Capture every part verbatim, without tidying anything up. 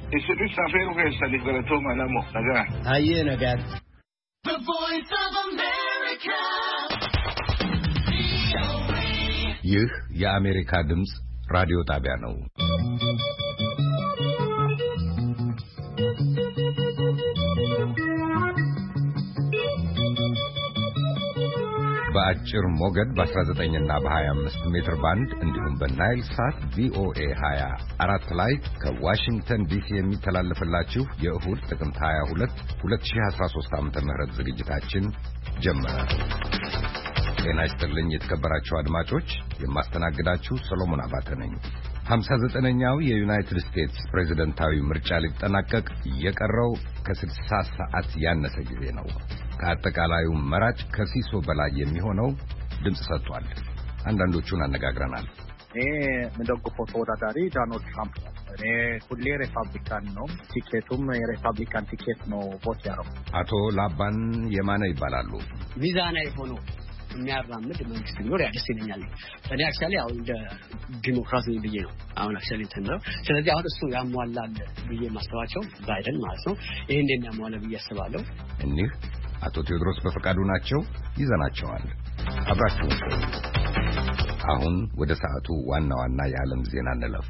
Isin safeeru keessan galatoomaa namoo nagaa. Hayyee nagaa. The Voice of America. ይህ የአሜሪካ ድምጽ ራዲዮ ጣቢያ ነው። በአጭር ሞገድ በ19 እና በ25 ሜትር ባንድ እንዲሁም በናይል ሳት ቪኦኤ ሃያ አራት ላይ ከዋሽንግተን ዲሲ የሚተላለፍላችሁ የእሁድ ጥቅምት ሃያ ሁለት ሁለት ሺህ አስራ ሦስት ዓመተ ምህረት ዝግጅታችን ጀመረ። ጤና ይስጥልኝ የተከበራችሁ አድማጮች፣ የማስተናግዳችሁ ሰሎሞን አባተ ነኝ። ሃምሳ ዘጠነኛው የዩናይትድ ስቴትስ ፕሬዝዳንታዊ ምርጫ ሊጠናቀቅ የቀረው ከስልሳ ሰዓት ያነሰ ጊዜ ነው። ከአጠቃላዩ መራጭ ከሲሶ በላይ የሚሆነው ድምጽ ሰጥቷል። አንዳንዶቹን አነጋግረናል። እኔ ምንደግፈው ተወዳዳሪ ዶናልድ ትራምፕ ነው። እኔ ሁሌ ሪፐብሊካን ነው። ቲኬቱም የሪፐብሊካን ቲኬት ነው ቮት ያደረኩ። አቶ ላባን የማነ ይባላሉ። ሚዛና የሆነው የሚያራምድ መንግስት ቢኖር ያደስ ይለኛል። እኔ አክቹአሊ አሁን እንደ ዲሞክራሲ ብዬ ነው አሁን አክቹአሊ ተነው። ስለዚህ አሁን እሱ ያሟላል ብዬ ማስተዋቸው ባይደን ማለት ነው። ይሄ እንደሚያሟላ ብዬ አስባለሁ። እኒህ አቶ ቴዎድሮስ በፈቃዱ ናቸው። ይዘናቸዋል። አብራችሁን ቆዩ። አሁን ወደ ሰዓቱ ዋና ዋና የዓለም ዜና እንለፍ።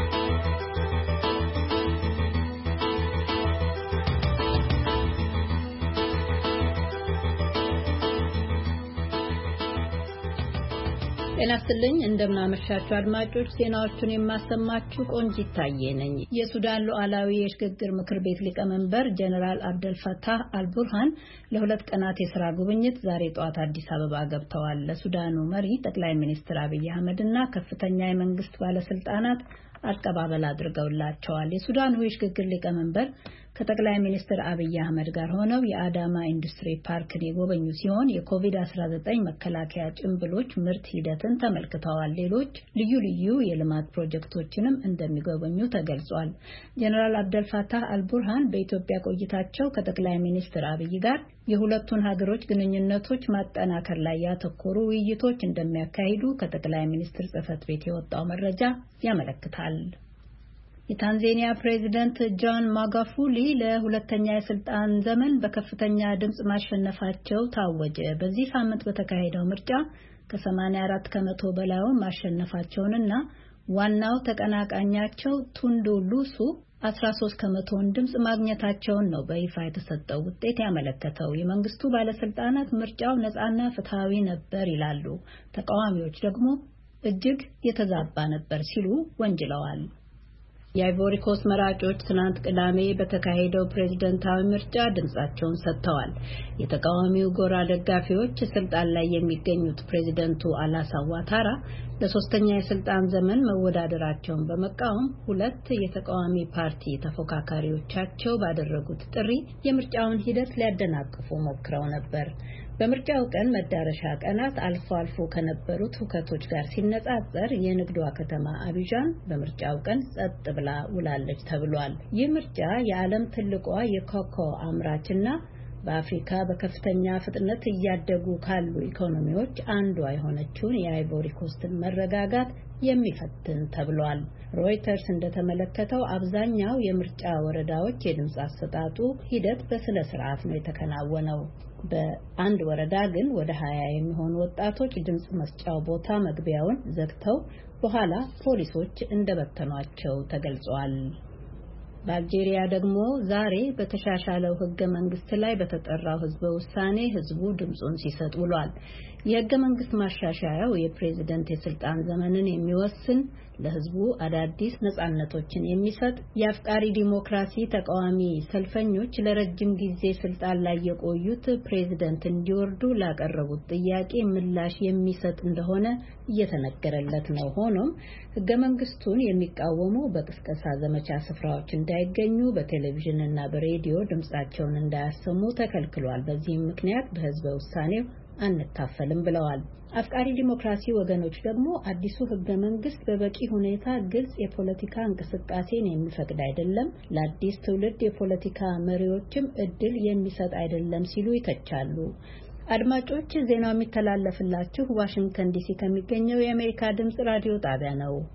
ጤና ይስጥልኝ እንደምናመሻችሁ አድማጮች፣ ዜናዎቹን የማሰማችሁ ቆንጂት ታዬ ነኝ። የሱዳን ሉዓላዊ የሽግግር ምክር ቤት ሊቀመንበር ጀነራል አብደል ፈታህ አልቡርሃን ለሁለት ቀናት የሥራ ጉብኝት ዛሬ ጠዋት አዲስ አበባ ገብተዋል። ለሱዳኑ መሪ ጠቅላይ ሚኒስትር አብይ አህመድና ከፍተኛ የመንግስት ባለስልጣናት አቀባበል አድርገውላቸዋል። የሱዳኑ የሽግግር ሊቀመንበር ከጠቅላይ ሚኒስትር አብይ አህመድ ጋር ሆነው የአዳማ ኢንዱስትሪ ፓርክን የጎበኙ ሲሆን የኮቪድ አስራ ዘጠኝ መከላከያ ጭንብሎች ምርት ሂደትን ተመልክተዋል። ሌሎች ልዩ ልዩ የልማት ፕሮጀክቶችንም እንደሚጎበኙ ተገልጿል። ጀነራል አብደል ፈታህ አልቡርሃን በኢትዮጵያ ቆይታቸው ከጠቅላይ ሚኒስትር አብይ ጋር የሁለቱን ሀገሮች ግንኙነቶች ማጠናከር ላይ ያተኮሩ ውይይቶች እንደሚያካሂዱ ከጠቅላይ ሚኒስትር ጽሕፈት ቤት የወጣው መረጃ ያመለክታል። የታንዛኒያ ፕሬዝዳንት ጆን ማጋፉሊ ለሁለተኛ የስልጣን ዘመን በከፍተኛ ድምጽ ማሸነፋቸው ታወጀ። በዚህ ሳምንት በተካሄደው ምርጫ ከሰማንያ አራት ከመቶ በላዩን ማሸነፋቸውንና ዋናው ተቀናቃኛቸው ቱንዱ ሉሱ አስራ ሦስት ከመቶውን ድምጽ ማግኘታቸውን ነው በይፋ የተሰጠው ውጤት ያመለከተው። የመንግስቱ ባለስልጣናት ምርጫው ነፃና ፍትሃዊ ነበር ይላሉ። ተቃዋሚዎች ደግሞ እጅግ የተዛባ ነበር ሲሉ ወንጅለዋል። የአይቮሪ ኮስት መራጮች ትናንት ቅዳሜ በተካሄደው ፕሬዝዳንታዊ ምርጫ ድምጻቸውን ሰጥተዋል። የተቃዋሚው ጎራ ደጋፊዎች ስልጣን ላይ የሚገኙት ፕሬዝዳንቱ አላሳን ዋታራ ለሶስተኛ የስልጣን ዘመን መወዳደራቸውን በመቃወም ሁለት የተቃዋሚ ፓርቲ ተፎካካሪዎቻቸው ባደረጉት ጥሪ የምርጫውን ሂደት ሊያደናቅፉ ሞክረው ነበር። በምርጫው ቀን መዳረሻ ቀናት አልፎ አልፎ ከነበሩት ሁከቶች ጋር ሲነጻጸር የንግዷ ከተማ አቢጃን በምርጫው ቀን ጸጥ ብላ ውላለች ተብሏል። ይህ ምርጫ የዓለም ትልቋ የኮኮ አምራችና በአፍሪካ በከፍተኛ ፍጥነት እያደጉ ካሉ ኢኮኖሚዎች አንዷ የሆነችውን የአይቮሪ ኮስትን መረጋጋት የሚፈትን ተብሏል። ሮይተርስ እንደተመለከተው አብዛኛው የምርጫ ወረዳዎች የድምጽ አሰጣጡ ሂደት በስነ ስርዓት ነው የተከናወነው። በአንድ ወረዳ ግን ወደ ሀያ የሚሆኑ ወጣቶች ድምጽ መስጫው ቦታ መግቢያውን ዘግተው በኋላ ፖሊሶች እንደበተኗቸው ተገልጿል። በአልጄሪያ ደግሞ ዛሬ በተሻሻለው ህገ መንግስት ላይ በተጠራው ህዝበ ውሳኔ ህዝቡ ድምጹን ሲሰጥ ውሏል። የህገ መንግስት ማሻሻያው የፕሬዝዳንት የስልጣን ዘመንን የሚወስን ለህዝቡ አዳዲስ ነጻነቶችን የሚሰጥ የአፍቃሪ ዲሞክራሲ ተቃዋሚ ሰልፈኞች ለረጅም ጊዜ ስልጣን ላይ የቆዩት ፕሬዝዳንት እንዲወርዱ ላቀረቡት ጥያቄ ምላሽ የሚሰጥ እንደሆነ እየተነገረለት ነው። ሆኖም ህገ መንግስቱን የሚቃወሙ በቅስቀሳ ዘመቻ ስፍራዎች እንዳይገኙ በቴሌቪዥንና በሬዲዮ ድምጻቸውን እንዳያሰሙ ተከልክሏል። በዚህም ምክንያት በህዝበ ውሳኔው አንካፈልም ብለዋል። አፍቃሪ ዲሞክራሲ ወገኖች ደግሞ አዲሱ ህገ መንግስት በበቂ ሁኔታ ግልጽ የፖለቲካ እንቅስቃሴን የሚፈቅድ አይደለም፣ ለአዲስ ትውልድ የፖለቲካ መሪዎችም እድል የሚሰጥ አይደለም ሲሉ ይተቻሉ። አድማጮች ዜናው የሚተላለፍላችሁ ዋሽንግተን ዲሲ ከሚገኘው የአሜሪካ ድምጽ ራዲዮ ጣቢያ ነው።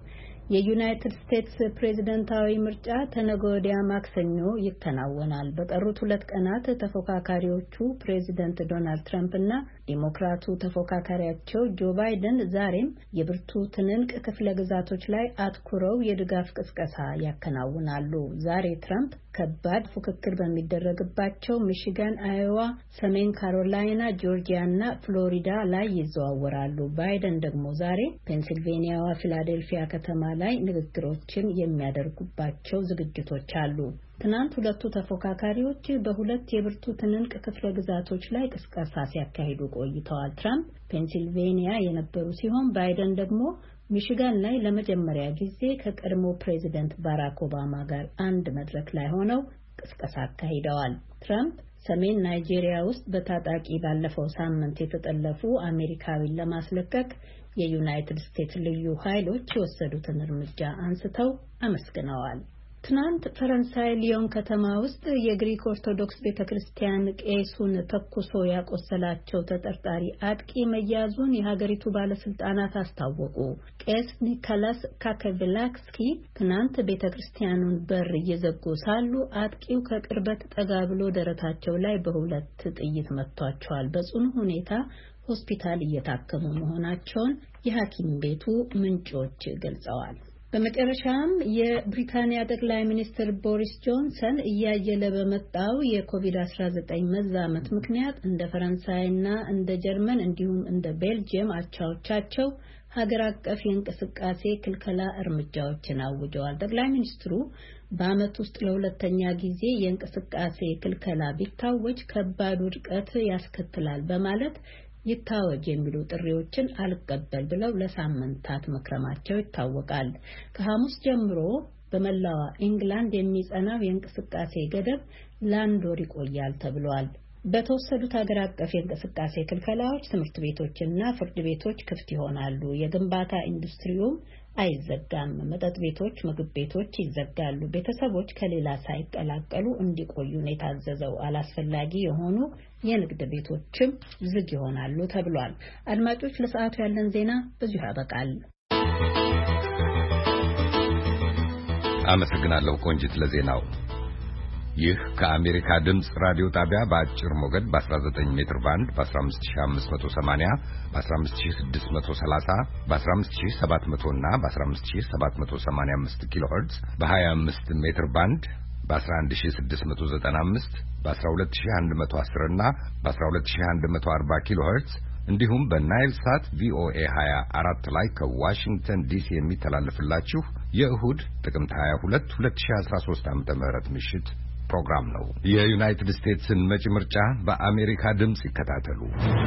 የዩናይትድ ስቴትስ ፕሬዝዳንታዊ ምርጫ ተነገ ወዲያ ማክሰኞ ይከናወናል። በቀሩት ሁለት ቀናት ተፎካካሪዎቹ ፕሬዝዳንት ዶናልድ ትራምፕ እና ዲሞክራቱ ተፎካካሪያቸው ጆ ባይደን ዛሬም የብርቱ ትንንቅ ክፍለ ግዛቶች ላይ አትኩረው የድጋፍ ቅስቀሳ ያከናውናሉ። ዛሬ ትራምፕ ከባድ ፉክክር በሚደረግባቸው ሚሽጋን፣ አዮዋ፣ ሰሜን ካሮላይና፣ ጆርጂያ እና ፍሎሪዳ ላይ ይዘዋወራሉ። ባይደን ደግሞ ዛሬ ፔንሲልቬኒያዋ ፊላዴልፊያ ከተማ ላይ ንግግሮችን የሚያደርጉባቸው ዝግጅቶች አሉ። ትናንት ሁለቱ ተፎካካሪዎች በሁለት የብርቱ ትንንቅ ክፍለ ግዛቶች ላይ ቅስቀሳ ሲያካሂዱ ቆይተዋል። ትራምፕ ፔንሲልቬኒያ የነበሩ ሲሆን ባይደን ደግሞ ሚሽጋን ላይ ለመጀመሪያ ጊዜ ከቀድሞ ፕሬዚደንት ባራክ ኦባማ ጋር አንድ መድረክ ላይ ሆነው ቅስቀሳ አካሂደዋል። ትራምፕ ሰሜን ናይጄሪያ ውስጥ በታጣቂ ባለፈው ሳምንት የተጠለፉ አሜሪካዊን ለማስለቀቅ የዩናይትድ ስቴትስ ልዩ ኃይሎች የወሰዱትን እርምጃ አንስተው አመስግነዋል። ትናንት ፈረንሳይ ሊዮን ከተማ ውስጥ የግሪክ ኦርቶዶክስ ቤተክርስቲያን ቄሱን ተኩሶ ያቆሰላቸው ተጠርጣሪ አጥቂ መያዙን የሀገሪቱ ባለስልጣናት አስታወቁ። ቄስ ኒኮላስ ካከቪላክስኪ ትናንት ቤተክርስቲያኑን በር እየዘጉ ሳሉ አጥቂው ከቅርበት ጠጋ ብሎ ደረታቸው ላይ በሁለት ጥይት መቷቸዋል። በጽኑ ሁኔታ ሆስፒታል እየታከሙ መሆናቸውን የሐኪም ቤቱ ምንጮች ገልጸዋል። በመጨረሻም የብሪታንያ ጠቅላይ ሚኒስትር ቦሪስ ጆንሰን እያየለ በመጣው የኮቪድ አስራ ዘጠኝ መዛመት ምክንያት እንደ ፈረንሳይና እንደ ጀርመን እንዲሁም እንደ ቤልጂየም አቻዎቻቸው ሀገር አቀፍ የእንቅስቃሴ ክልከላ እርምጃዎችን አውጀዋል። ጠቅላይ ሚኒስትሩ በዓመት ውስጥ ለሁለተኛ ጊዜ የእንቅስቃሴ ክልከላ ቢታወጅ ከባድ ውድቀት ያስከትላል በማለት ይታወጅ የሚሉ ጥሪዎችን አልቀበል ብለው ለሳምንታት መክረማቸው ይታወቃል። ከሐሙስ ጀምሮ በመላዋ ኢንግላንድ የሚጸናው የእንቅስቃሴ ገደብ ለአንድ ወር ይቆያል ተብሏል። በተወሰዱት ሀገር አቀፍ የእንቅስቃሴ ክልከላዎች ትምህርት ቤቶችና ፍርድ ቤቶች ክፍት ይሆናሉ። የግንባታ ኢንዱስትሪውም አይዘጋም። መጠጥ ቤቶች፣ ምግብ ቤቶች ይዘጋሉ። ቤተሰቦች ከሌላ ሳይቀላቀሉ እንዲቆዩ ነው የታዘዘው። አላስፈላጊ የሆኑ የንግድ ቤቶችም ዝግ ይሆናሉ ተብሏል። አድማጮች፣ ለሰዓቱ ያለን ዜና በዚሁ ያበቃል። አመሰግናለሁ ቆንጂት ለዜናው። ይህ ከአሜሪካ ድምጽ ራዲዮ ጣቢያ በአጭር ሞገድ በ19 ሜትር ባንድ በ15580 በ15630 በ15700 እና በ15785 ኪሎ ሄርትዝ በ25 ሜትር ባንድ በ11695 በ12110 እና በ12140 ኪሎ ሄርትዝ እንዲሁም በናይል ሳት ቪኦኤ ሃያ አራት ላይ ከዋሽንግተን ዲሲ የሚተላለፍላችሁ የእሁድ ጥቅምት ሃያ ሁለት ሁለት ሺህ አስራ ሶስት ዓመተ ምህረት ምሽት ፕሮግራም ነው። የዩናይትድ ስቴትስን መጪ ምርጫ በአሜሪካ ድምጽ ይከታተሉ።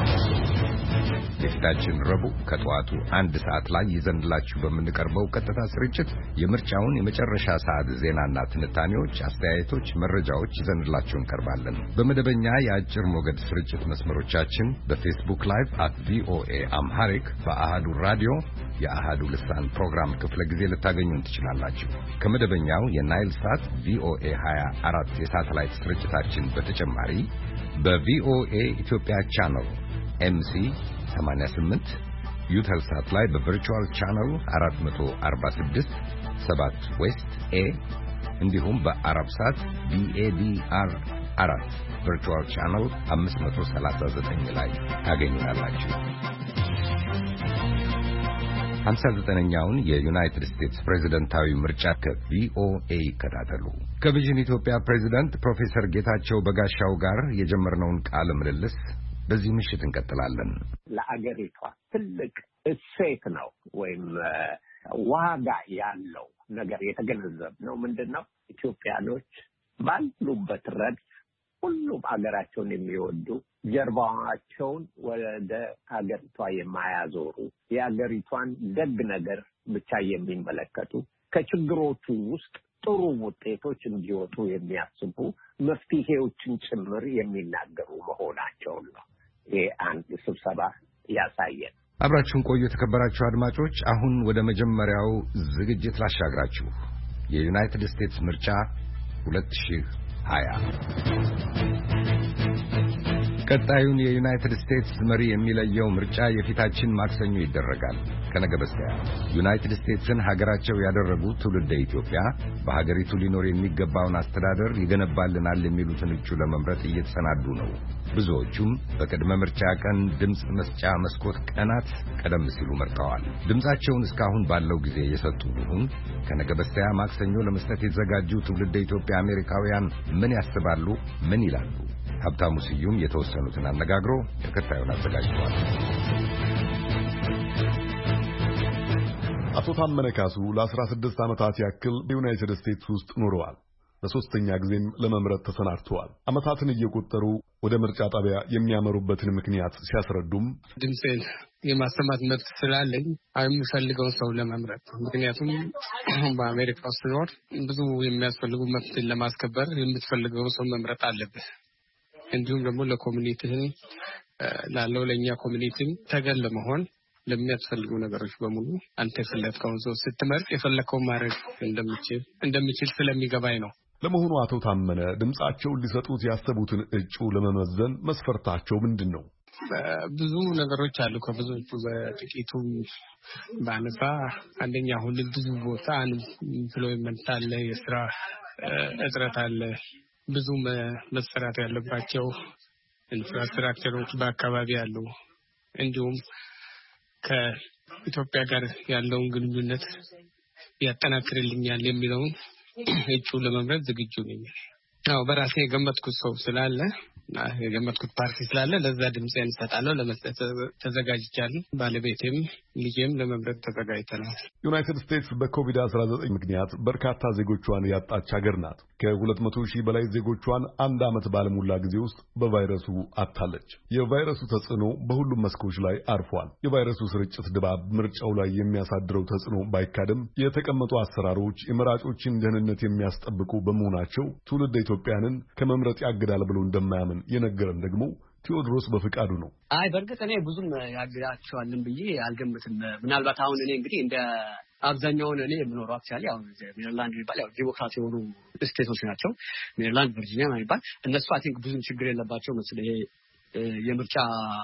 የፊታችን ረቡዕ ከጠዋቱ አንድ ሰዓት ላይ ይዘንላችሁ በምንቀርበው ቀጥታ ስርጭት የምርጫውን የመጨረሻ ሰዓት ዜናና ትንታኔዎች፣ አስተያየቶች፣ መረጃዎች ይዘንላችሁ እንቀርባለን። በመደበኛ የአጭር ሞገድ ስርጭት መስመሮቻችን በፌስቡክ ላይቭ አት ቪኦኤ አምሃሪክ፣ በአሃዱ ራዲዮ የአሃዱ ልሳን ፕሮግራም ክፍለ ጊዜ ልታገኙን ትችላላችሁ። ከመደበኛው የናይል ሳት ቪኦኤ ሃያ አራት የሳተላይት ስርጭታችን በተጨማሪ በቪኦኤ ኢትዮጵያ ቻናል ኤምሲ ሰማንያ ስምንት ዩተልሳት ላይ በቨርቹዋል ቻናል አራት መቶ አርባ ስድስት ሰባት ዌስት ኤ እንዲሁም በአረብሳት ቢኤዲአር አራት ቨርቹዋል ቻናል አምስት መቶ ሰላሳ ዘጠኝ ላይ ታገኙናላችሁ። ሃምሳ ዘጠነኛውን የዩናይትድ ስቴትስ ፕሬዝዳንታዊ ምርጫ ከቪኦኤ ይከታተሉ። ከቪዥን ኢትዮጵያ ፕሬዝዳንት ፕሮፌሰር ጌታቸው በጋሻው ጋር የጀመርነውን ቃለ ምልልስ በዚህ ምሽት እንቀጥላለን። ለአገሪቷ ትልቅ እሴት ነው ወይም ዋጋ ያለው ነገር የተገነዘብነው ምንድነው? ኢትዮጵያኖች ባሉበት ረድፍ ሁሉም አገራቸውን የሚወዱ ጀርባቸውን ወደ አገሪቷ የማያዞሩ የአገሪቷን ደግ ነገር ብቻ የሚመለከቱ ከችግሮቹ ውስጥ ጥሩ ውጤቶች እንዲወጡ የሚያስቡ መፍትሄዎችን ጭምር የሚናገሩ መሆናቸው ነው። ይሄ አንድ ስብሰባ ያሳያል። አብራችሁን ቆዩ የተከበራችሁ አድማጮች። አሁን ወደ መጀመሪያው ዝግጅት ላሻግራችሁ። የዩናይትድ ስቴትስ ምርጫ ሁለት ሺህ ሀያ ቀጣዩን የዩናይትድ ስቴትስ መሪ የሚለየው ምርጫ የፊታችን ማክሰኞ ይደረጋል። ከነገ በስቲያ ዩናይትድ ስቴትስን ሀገራቸው ያደረጉ ትውልደ ኢትዮጵያ በሀገሪቱ ሊኖር የሚገባውን አስተዳደር ይገነባልናል የሚሉትን እጩ ለመምረጥ እየተሰናዱ ነው። ብዙዎቹም በቅድመ ምርጫ ቀን ድምፅ መስጫ መስኮት ቀናት ቀደም ሲሉ መርጠዋል። ድምፃቸውን እስካሁን ባለው ጊዜ የሰጡ ቢሆን ከነገ በስቲያ ማክሰኞ ለመስጠት የተዘጋጁ ትውልደ ኢትዮጵያ አሜሪካውያን ምን ያስባሉ? ምን ይላሉ? ሀብታሙ ስዩም የተወሰኑትን አነጋግሮ ተከታዩን አዘጋጅቷል። አቶ ታመነ ካሱ ለአስራ ስድስት ዓመታት ያክል በዩናይትድ ስቴትስ ውስጥ ኖረዋል። ለሶስተኛ ጊዜም ለመምረጥ ተሰናድተዋል። ዓመታትን እየቆጠሩ ወደ ምርጫ ጣቢያ የሚያመሩበትን ምክንያት ሲያስረዱም ድምጼን የማሰማት መብት ስላለኝ የምፈልገውን ሰው ለመምረጥ ምክንያቱም በአሜሪካ ውስጥ ኖር ብዙ የሚያስፈልጉ መብትን ለማስከበር የምትፈልገው ሰው መምረጥ አለብህ። እንዲሁም ደግሞ ለኮሚኒቲህን ላለው ለኛ ኮሚኒቲም ተገን ለመሆን ለሚያስፈልጉ ነገሮች በሙሉ አንተ የፈለግከውን ሰው ስትመርጥ የፈለግከውን ማድረግ እንደምችል እንደምችል ስለሚገባኝ ነው። ለመሆኑ አቶ ታመነ ድምጻቸውን ሊሰጡት ያሰቡትን እጩ ለመመዘን መስፈርታቸው ምንድነው? ብዙ ነገሮች አሉ። ከብዙዎቹ በጥቂቱ ባነሳ አንደኛ ሁሉ ብዙ ቦታ ኢምፕሎይመንት አለ፣ የስራ እጥረት አለ፣ ብዙ መሰራት ያለባቸው ኢንፍራስትራክቸሮች በአካባቢ አሉ። እንዲሁም ከኢትዮጵያ ጋር ያለውን ግንኙነት ያጠናክርልኛል የሚለውን እጩ ለመምረጥ ዝግጁ ነኝ። አዎ በራሴ የገመትኩት ሰው ስላለ የገመትኩት ፓርቲ ስላለ ለዛ ድምጼን እሰጣለሁ። ለመስጠት ተዘጋጅቻለሁ። ባለቤቴም ልጄም ለመምረጥ ተዘጋጅተናል። ዩናይትድ ስቴትስ በኮቪድ አስራ ዘጠኝ ምክንያት በርካታ ዜጎቿን ያጣች ሀገር ናት። ከሁለት መቶ ሺህ በላይ ዜጎቿን አንድ ዓመት ባለሙላ ጊዜ ውስጥ በቫይረሱ አጥታለች። የቫይረሱ ተጽዕኖ በሁሉም መስኮች ላይ አርፏል። የቫይረሱ ስርጭት ድባብ ምርጫው ላይ የሚያሳድረው ተጽዕኖ ባይካድም የተቀመጡ አሰራሮች የመራጮችን ደህንነት የሚያስጠብቁ በመሆናቸው ትውልደ ኢትዮጵያንን ከመምረጥ ያግዳል ብሎ እንደማያምን የነገረን ደግሞ ቴዎድሮስ በፍቃዱ ነው። አይ በርግጥ እኔ ብዙም ያግዳቸዋልን ብዬ አልገምትም። ምናልባት አሁን እኔ እንግዲህ እንደ አብዛኛውን እኔ የምኖረው አክቹአሊ አሁን ሜሪላንድ የሚባል ያው ዲሞክራሲ የሆኑ ስቴቶች ናቸው። ሜሪላንድ፣ ቨርጂኒያ የሚባል እነሱ አይ ቲንክ ብዙም ችግር የለባቸው መሰለኝ የምርጫ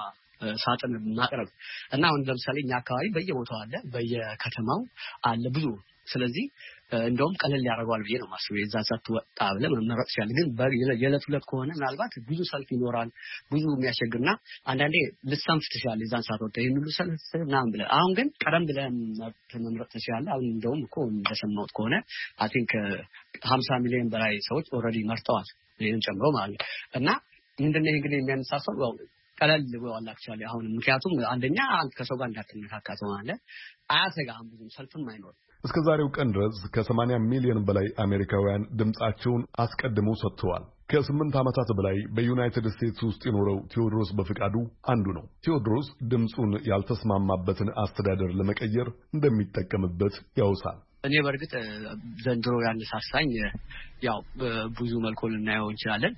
ሳጥን ማቅረብ እና አሁን ለምሳሌ እኛ አካባቢ በየቦታው አለ፣ በየከተማው አለ ብዙ። ስለዚህ እንደውም ቀለል ያደርገዋል ብዬ ነው ማስበው። የዛ ሰዓት ወጣ ብለህ መመረጥ ይችላል። ግን የዕለት ዕለት ከሆነ ምናልባት ብዙ ሰልፍ ይኖራል፣ ብዙ የሚያስቸግርና አንዳንዴ ልትሰንፍ ትችላለህ። የዛን ሰዓት ወጣ ይሄን ሁሉ ሰልፍ ምናምን ብለህ አሁን ግን ቀደም ብለህ መምረጥ ትችላለህ። አሁን እንደውም እኮ እንደሰማሁት ከሆነ አይ ቲንክ ሀምሳ ሚሊዮን በላይ ሰዎች ኦልሬዲ መርጠዋል፣ ይሄን ጨምሮ ማለት እና ምንድነው እንግዲህ የሚያነሳሳው ያው ቀለል ብለዋል አክቹአሊ አሁን። ምክንያቱም አንደኛ አንተ ከሰው ጋር እንዳትነካካ ትሆናለህ፣ አያሰጋህም፣ ብዙም ሰልፍም አይኖርም። እስከ ዛሬው ቀን ድረስ ከሰማንያ ሚሊዮን በላይ አሜሪካውያን ድምጻቸውን አስቀድመው ሰጥተዋል። ከስምንት ዓመታት በላይ በዩናይትድ ስቴትስ ውስጥ የኖረው ቴዎድሮስ በፍቃዱ አንዱ ነው። ቴዎድሮስ ድምጹን ያልተስማማበትን አስተዳደር ለመቀየር እንደሚጠቀምበት ያውሳል። እኔ በርግጥ ዘንድሮ ያነሳሳኝ ያው ብዙ መልኩ ልናየው እንችላለን።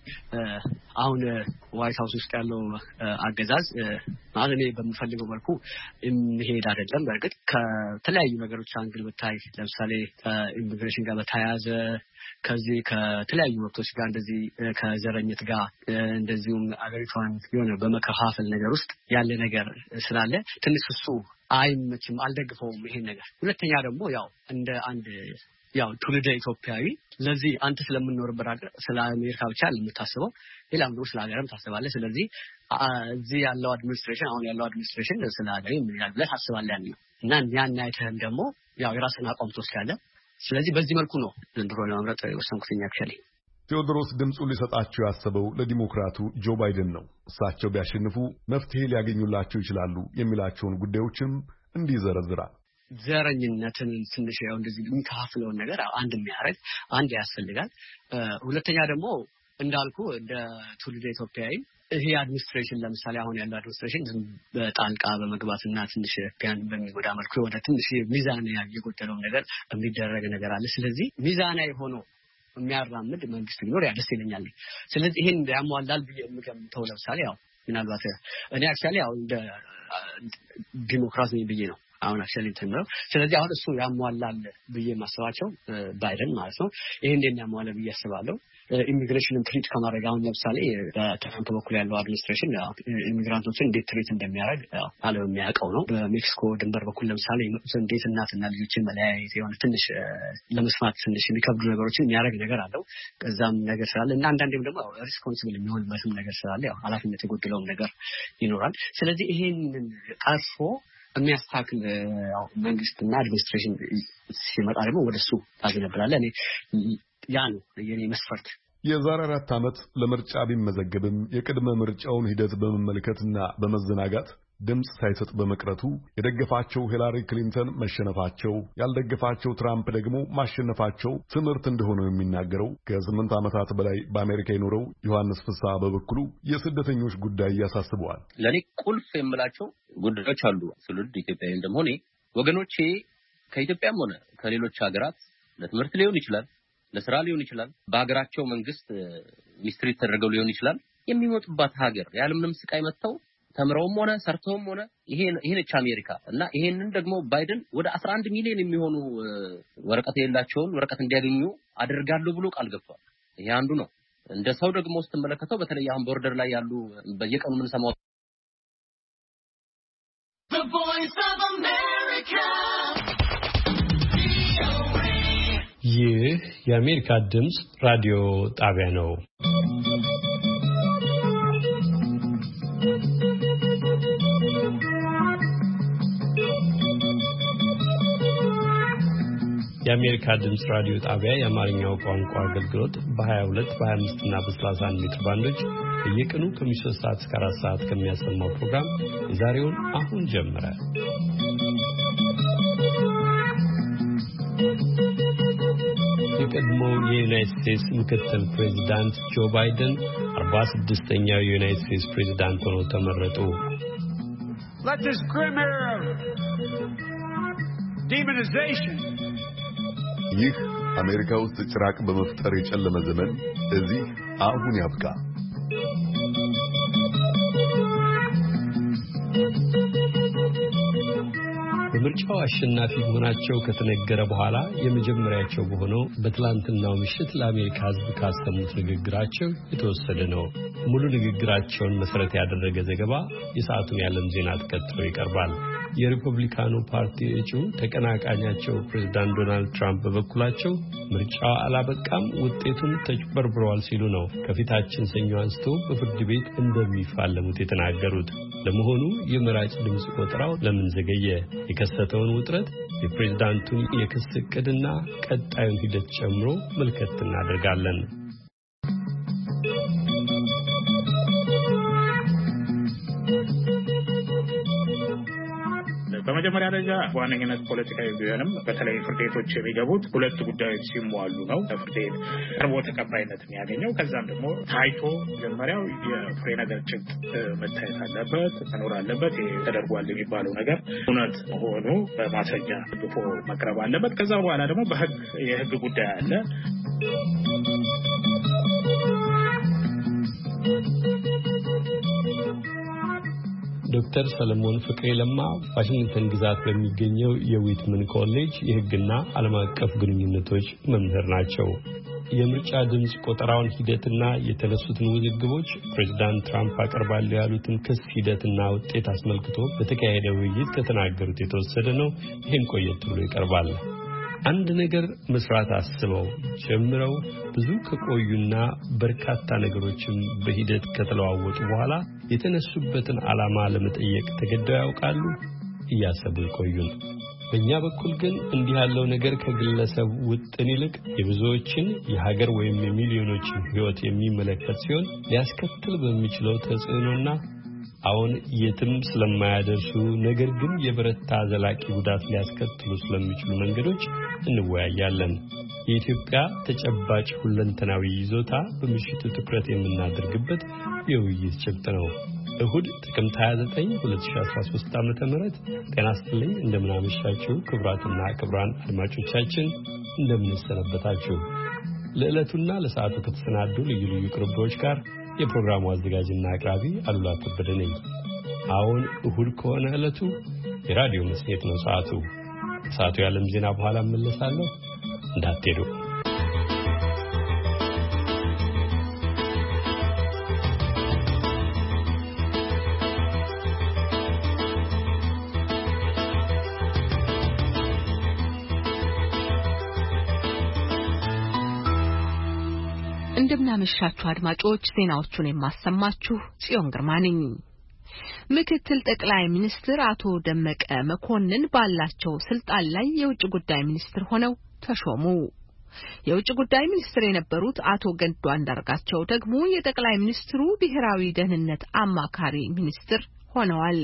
አሁን ዋይት ሃውስ ውስጥ ያለው አገዛዝ ማለት እኔ በምፈልገው መልኩ የሚሄድ አይደለም። በርግጥ ከተለያዩ ነገሮች አንግል ብታይ ለምሳሌ ከኢሚግሬሽን ጋር በተያያዘ ከዚህ ከተለያዩ ወቅቶች ጋር እንደዚህ ከዘረኝነት ጋር እንደዚሁም አገሪቷን የሆነ በመከፋፈል ነገር ውስጥ ያለ ነገር ስላለ ትንሽ እሱ አይመችም፣ አልደግፈውም ይሄን ነገር። ሁለተኛ ደግሞ ያው እንደ አንድ ያው ትውልደ ኢትዮጵያዊ ለዚህ አንተ ስለምንኖርበት ሀገር ስለ አሜሪካ ብቻ ለምታስበው ሌላም ደግሞ ስለ ሀገርም ታስባለህ። ስለዚህ እዚህ ያለው አድሚኒስትሬሽን አሁን ያለው አድሚኒስትሬሽን ስለ ሀገር ምን ይላል ብለህ ታስባለህ ያለው እና ያን አይተህም ደግሞ ያው የራስን አቋም ትወስዳለህ። ስለዚህ በዚህ መልኩ ነው ዘንድሮ ለመምረጥ የወሰንኩት አክቹአሊ። ቴዎድሮስ ድምጹን ሊሰጣቸው ያሰበው ለዲሞክራቱ ጆ ባይደን ነው። እሳቸው ቢያሸንፉ መፍትሄ ሊያገኙላቸው ይችላሉ የሚላቸውን ጉዳዮችም እንዲህ ይዘረዝራል። ዘረኝነትን ትንሽ ያው እንደዚህ የሚከፋፍለውን ነገር አንድ የሚያደርግ አንድ ያስፈልጋል። ሁለተኛ ደግሞ እንዳልኩ እንደ ትውልደ ኢትዮጵያዊ ይሄ አድሚኒስትሬሽን ለምሳሌ አሁን ያለው አድሚኒስትሬሽን በጣልቃ በመግባትና ትንሽ ፒያን በሚጎዳ መልኩ ወደ ትንሽ ሚዛን ያጎደለው ነገር የሚደረግ ነገር አለ። ስለዚህ ሚዛናዊ ሆኖ የሚያራምድ መንግስት ቢኖር ያደስ ይለኛል። ስለዚህ ይሄን ያሟላል ብዬ የምገምተው ለምሳሌ ያው ምናልባት እኔ አክቹአሊ ያው እንደ ዲሞክራሲ ብዬ ነው አሁን አክቹዋሊ እንትን ነው። ስለዚህ አሁን እሱ ያሟላል ብዬ ማስባቸው ባይደን ማለት ነው። ይሄ እንደሚያሟላ ብዬ አስባለሁ። ኢሚግሬሽንን ትሪት ከማድረግ አሁን ለምሳሌ በትራምፕ በኩል ያለው አድሚኒስትሬሽን ኢሚግራንቶችን እንዴት ትሪት እንደሚያደርግ ዓለም የሚያውቀው ነው። በሜክሲኮ ድንበር በኩል ለምሳሌ እንዴት እናትና ልጆችን መለያየት የሆነ ትንሽ ለመስማት ትንሽ የሚከብዱ ነገሮችን የሚያደርግ ነገር አለው። ከዛም ነገር ስላለ እና አንዳንዴም ደግሞ ሪስፖንሲብል የሚሆንበትም ነገር ስላለ ያው ኃላፊነት የጎደለውም ነገር ይኖራል። ስለዚህ ይሄንን ቀርፎ የሚያስተካክል ያው መንግስትና አድሚኒስትሬሽን ሲመጣ ደግሞ ወደሱ ታዘነብላለ። እኔ ያ ነው የኔ መስፈርት። የዛሬ አራት ዓመት ለምርጫ ቢመዘገብም የቅድመ ምርጫውን ሂደት በመመልከትና በመዘናጋት ድምጽ ሳይሰጥ በመቅረቱ የደገፋቸው ሂላሪ ክሊንተን መሸነፋቸው፣ ያልደገፋቸው ትራምፕ ደግሞ ማሸነፋቸው ትምህርት እንደሆነ የሚናገረው ከስምንት ዓመታት በላይ በአሜሪካ የኖረው ዮሐንስ ፍስሐ በበኩሉ የስደተኞች ጉዳይ ያሳስበዋል። ለኔ ቁልፍ የምላቸው ጉዳዮች አሉ። ትውልድ ኢትዮጵያዊ እንደመሆኔ ወገኖቼ ከኢትዮጵያም ሆነ ከሌሎች ሀገራት ለትምህርት ሊሆን ይችላል፣ ለስራ ሊሆን ይችላል፣ በአገራቸው መንግስት ሚኒስትሪ ተደረገው ሊሆን ይችላል የሚመጡባት ሀገር ያለምንም ስቃይ መጥተው ተምረውም ሆነ ሰርተውም ሆነ ይሄ ይሄነች አሜሪካ እና ይሄንን ደግሞ ባይደን ወደ አስራ አንድ ሚሊዮን የሚሆኑ ወረቀት የሌላቸውን ወረቀት እንዲያገኙ አደርጋለሁ ብሎ ቃል ገብቷል። ይሄ አንዱ ነው። እንደ ሰው ደግሞ ስትመለከተው በተለይ አሁን ቦርደር ላይ ያሉ በየቀኑ ምን ሰማው The Voice of America ይህ የአሜሪካ ድምጽ ራዲዮ ጣቢያ ነው። የአሜሪካ ድምጽ ራዲዮ ጣቢያ የአማርኛው ቋንቋ አገልግሎት በ22 በ25 እና በ31 ሜትር ባንዶች በየቀኑ ከምሽቱ ሰዓት እስከ አራት ሰዓት ከሚያሰማው ፕሮግራም የዛሬውን አሁን ጀመረ። የቀድሞ የዩናይትድ ስቴትስ ምክትል ፕሬዝዳንት ጆ ባይደን አርባ ስድስተኛው የዩናይትድ ስቴትስ ፕሬዝዳንት ሆነው ተመረጡ። Let this grim era of demonization ይህ አሜሪካ ውስጥ ጭራቅ በመፍጠር የጨለመ ዘመን እዚህ አሁን ያብቃ። በምርጫው አሸናፊ መሆናቸው ከተነገረ በኋላ የመጀመሪያቸው በሆነው በትላንትናው ምሽት ለአሜሪካ ሕዝብ ካሰሙት ንግግራቸው የተወሰደ ነው። ሙሉ ንግግራቸውን መሰረት ያደረገ ዘገባ የሰዓቱን የዓለም ዜና ተከትሎ ይቀርባል። የሪፐብሊካኑ ፓርቲ እጩ ተቀናቃኛቸው ፕሬዝዳንት ዶናልድ ትራምፕ በበኩላቸው ምርጫው አላበቃም፣ ውጤቱም ተጭበርብሯል ሲሉ ነው ከፊታችን ሰኞ አንስቶ በፍርድ ቤት እንደሚፋለሙት የተናገሩት። ለመሆኑ የመራጭ ድምጽ ቆጠራው ለምን ዘገየ? የከሰተውን ውጥረት፣ የፕሬዝዳንቱን የክስ ዕቅድና ቀጣዩን ሂደት ጨምሮ መልከት እናደርጋለን። በመጀመሪያ ደረጃ ዋነኝነት ፖለቲካዊ ቢሆንም በተለይ ፍርድ ቤቶች የሚገቡት ሁለት ጉዳዮች ሲሟሉ ነው ፍርድ ቤት ቀርቦ ተቀባይነት የሚያገኘው። ከዛም ደግሞ ታይቶ መጀመሪያው የፍሬ ነገር ጭብጥ መታየት አለበት፣ መኖር አለበት። ተደርጓል የሚባለው ነገር እውነት መሆኑ በማስረጃ ደግፎ መቅረብ አለበት። ከዛ በኋላ ደግሞ በህግ የህግ ጉዳይ አለ። ዶክተር ሰለሞን ፍቅሬ ለማ ዋሽንግተን ግዛት በሚገኘው የዊትመን ኮሌጅ የህግና ዓለም አቀፍ ግንኙነቶች መምህር ናቸው። የምርጫ ድምጽ ቆጠራውን ሂደትና የተነሱትን ውዝግቦች ፕሬዝዳንት ትራምፕ አቀርባሉ ያሉትን ክስ ሂደትና ውጤት አስመልክቶ በተካሄደ ውይይት ከተናገሩት የተወሰደ ነው። ይህም ቆየት ብሎ ይቀርባል። አንድ ነገር መስራት አስበው ጀምረው ብዙ ከቆዩና በርካታ ነገሮችን በሂደት ከተለዋወጡ በኋላ የተነሱበትን ዓላማ ለመጠየቅ ተገደው ያውቃሉ? እያሰቡ ይቆዩን። በእኛ በኩል ግን እንዲህ ያለው ነገር ከግለሰብ ውጥን ይልቅ የብዙዎችን የሀገር ወይም የሚሊዮኖችን ሕይወት የሚመለከት ሲሆን ሊያስከትል በሚችለው ተጽዕኖና አሁን የትም ስለማያደርሱ ነገር ግን የበረታ ዘላቂ ጉዳት ሊያስከትሉ ስለሚችሉ መንገዶች እንወያያለን። የኢትዮጵያ ተጨባጭ ሁለንተናዊ ይዞታ በምሽቱ ትኩረት የምናደርግበት የውይይት ጭብጥ ነው። እሁድ ጥቅምት ሃያ ዘጠኝ ሁለት ሺህ አስራ ሶስት ዓመተ ምህረት ጤና ይስጥልኝ። እንደምን አመሻችሁ ክቡራትና ክቡራን አድማጮቻችን፣ እንደምን ሰነበታችሁ? ለዕለቱና ለሰዓቱ ከተሰናዱ ልዩ ልዩ ቅርቦች ጋር የፕሮግራሙ አዘጋጅና አቅራቢ አሉላ ከበደ ነኝ። አሁን እሁድ ከሆነ ዕለቱ የራዲዮ መጽሔት ነው ሰዓቱ። ሰዓቱ የዓለም ዜና በኋላ እመለሳለሁ፣ እንዳትሄዱ። እንደምናመሻችሁ አድማጮች፣ ዜናዎቹን የማሰማችሁ ጽዮን ግርማ ነኝ። ምክትል ጠቅላይ ሚኒስትር አቶ ደመቀ መኮንን ባላቸው ስልጣን ላይ የውጭ ጉዳይ ሚኒስትር ሆነው ተሾሙ። የውጭ ጉዳይ ሚኒስትር የነበሩት አቶ ገዱ አንዳርጋቸው ደግሞ የጠቅላይ ሚኒስትሩ ብሔራዊ ደህንነት አማካሪ ሚኒስትር ሆነዋል።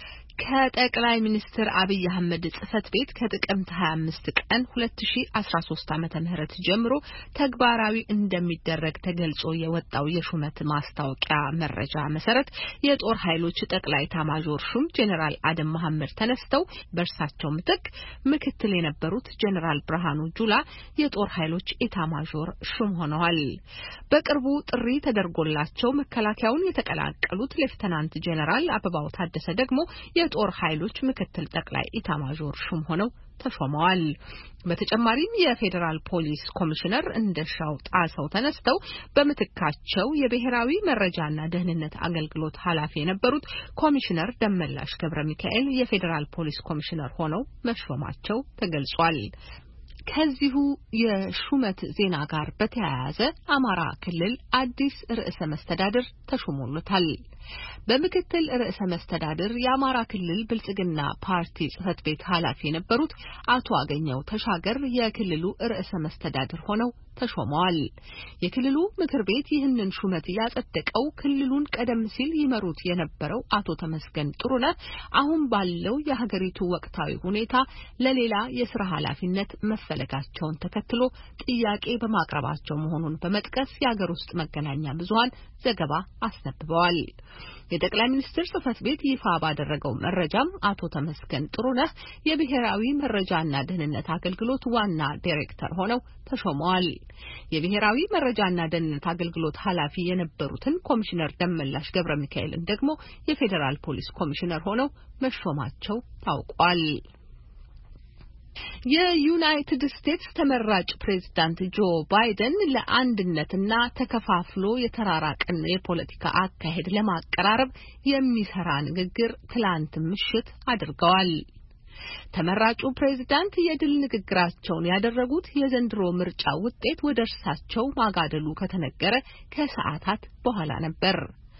ከጠቅላይ ሚኒስትር አብይ አህመድ ጽፈት ቤት ከጥቅምት ሃያ አምስት ቀን ሁለት ሺህ አስራ ሶስት ዓመተ ምህረት ጀምሮ ተግባራዊ እንደሚደረግ ተገልጾ የወጣው የሹመት ማስታወቂያ መረጃ መሰረት የጦር ኃይሎች ጠቅላይ ኤታማዦር ሹም ጄኔራል አደም መሐመድ ተነስተው በእርሳቸው ምትክ ምክትል የነበሩት ጄኔራል ብርሃኑ ጁላ የጦር ኃይሎች ኤታማዦር ሹም ሆነዋል። በቅርቡ ጥሪ ተደርጎላቸው መከላከያውን የተቀላቀሉት ሌፍተናንት ጄኔራል አበባው ታደሰ ደግሞ የጦር ኃይሎች ምክትል ጠቅላይ ኢታማዦር ሹም ሆነው ተሾመዋል። በተጨማሪም የፌዴራል ፖሊስ ኮሚሽነር እንደሻው ጣሰው ተነስተው በምትካቸው የብሔራዊ መረጃና ደህንነት አገልግሎት ኃላፊ የነበሩት ኮሚሽነር ደመላሽ ገብረ ሚካኤል የፌዴራል ፖሊስ ኮሚሽነር ሆነው መሾማቸው ተገልጿል። ከዚሁ የሹመት ዜና ጋር በተያያዘ አማራ ክልል አዲስ ርዕሰ መስተዳድር ተሾሞለታል። በምክትል ርዕሰ መስተዳድር የአማራ ክልል ብልጽግና ፓርቲ ጽህፈት ቤት ኃላፊ የነበሩት አቶ አገኘው ተሻገር የክልሉ ርዕሰ መስተዳድር ሆነው ተሾመዋል። የክልሉ ምክር ቤት ይህንን ሹመት ያጸደቀው ክልሉን ቀደም ሲል ይመሩት የነበረው አቶ ተመስገን ጥሩነህ አሁን ባለው የሀገሪቱ ወቅታዊ ሁኔታ ለሌላ የሥራ ኃላፊነት መፈለጋቸውን ተከትሎ ጥያቄ በማቅረባቸው መሆኑን በመጥቀስ የሀገር ውስጥ መገናኛ ብዙሃን ዘገባ አስነብበዋል። የጠቅላይ ሚኒስትር ጽህፈት ቤት ይፋ ባደረገው መረጃም አቶ ተመስገን ጥሩነህ የብሔራዊ መረጃና ደህንነት አገልግሎት ዋና ዳይሬክተር ሆነው ተሾመዋል። የብሔራዊ መረጃና ደህንነት አገልግሎት ኃላፊ የነበሩትን ኮሚሽነር ደመላሽ ገብረ ሚካኤልን ደግሞ የፌዴራል ፖሊስ ኮሚሽነር ሆነው መሾማቸው ታውቋል። የዩናይትድ ስቴትስ ተመራጭ ፕሬዝዳንት ጆ ባይደን ለአንድነትና ተከፋፍሎ የተራራቀን የፖለቲካ አካሄድ ለማቀራረብ የሚሰራ ንግግር ትላንት ምሽት አድርገዋል። ተመራጩ ፕሬዝዳንት የድል ንግግራቸውን ያደረጉት የዘንድሮ ምርጫ ውጤት ወደ እርሳቸው ማጋደሉ ከተነገረ ከሰዓታት በኋላ ነበር።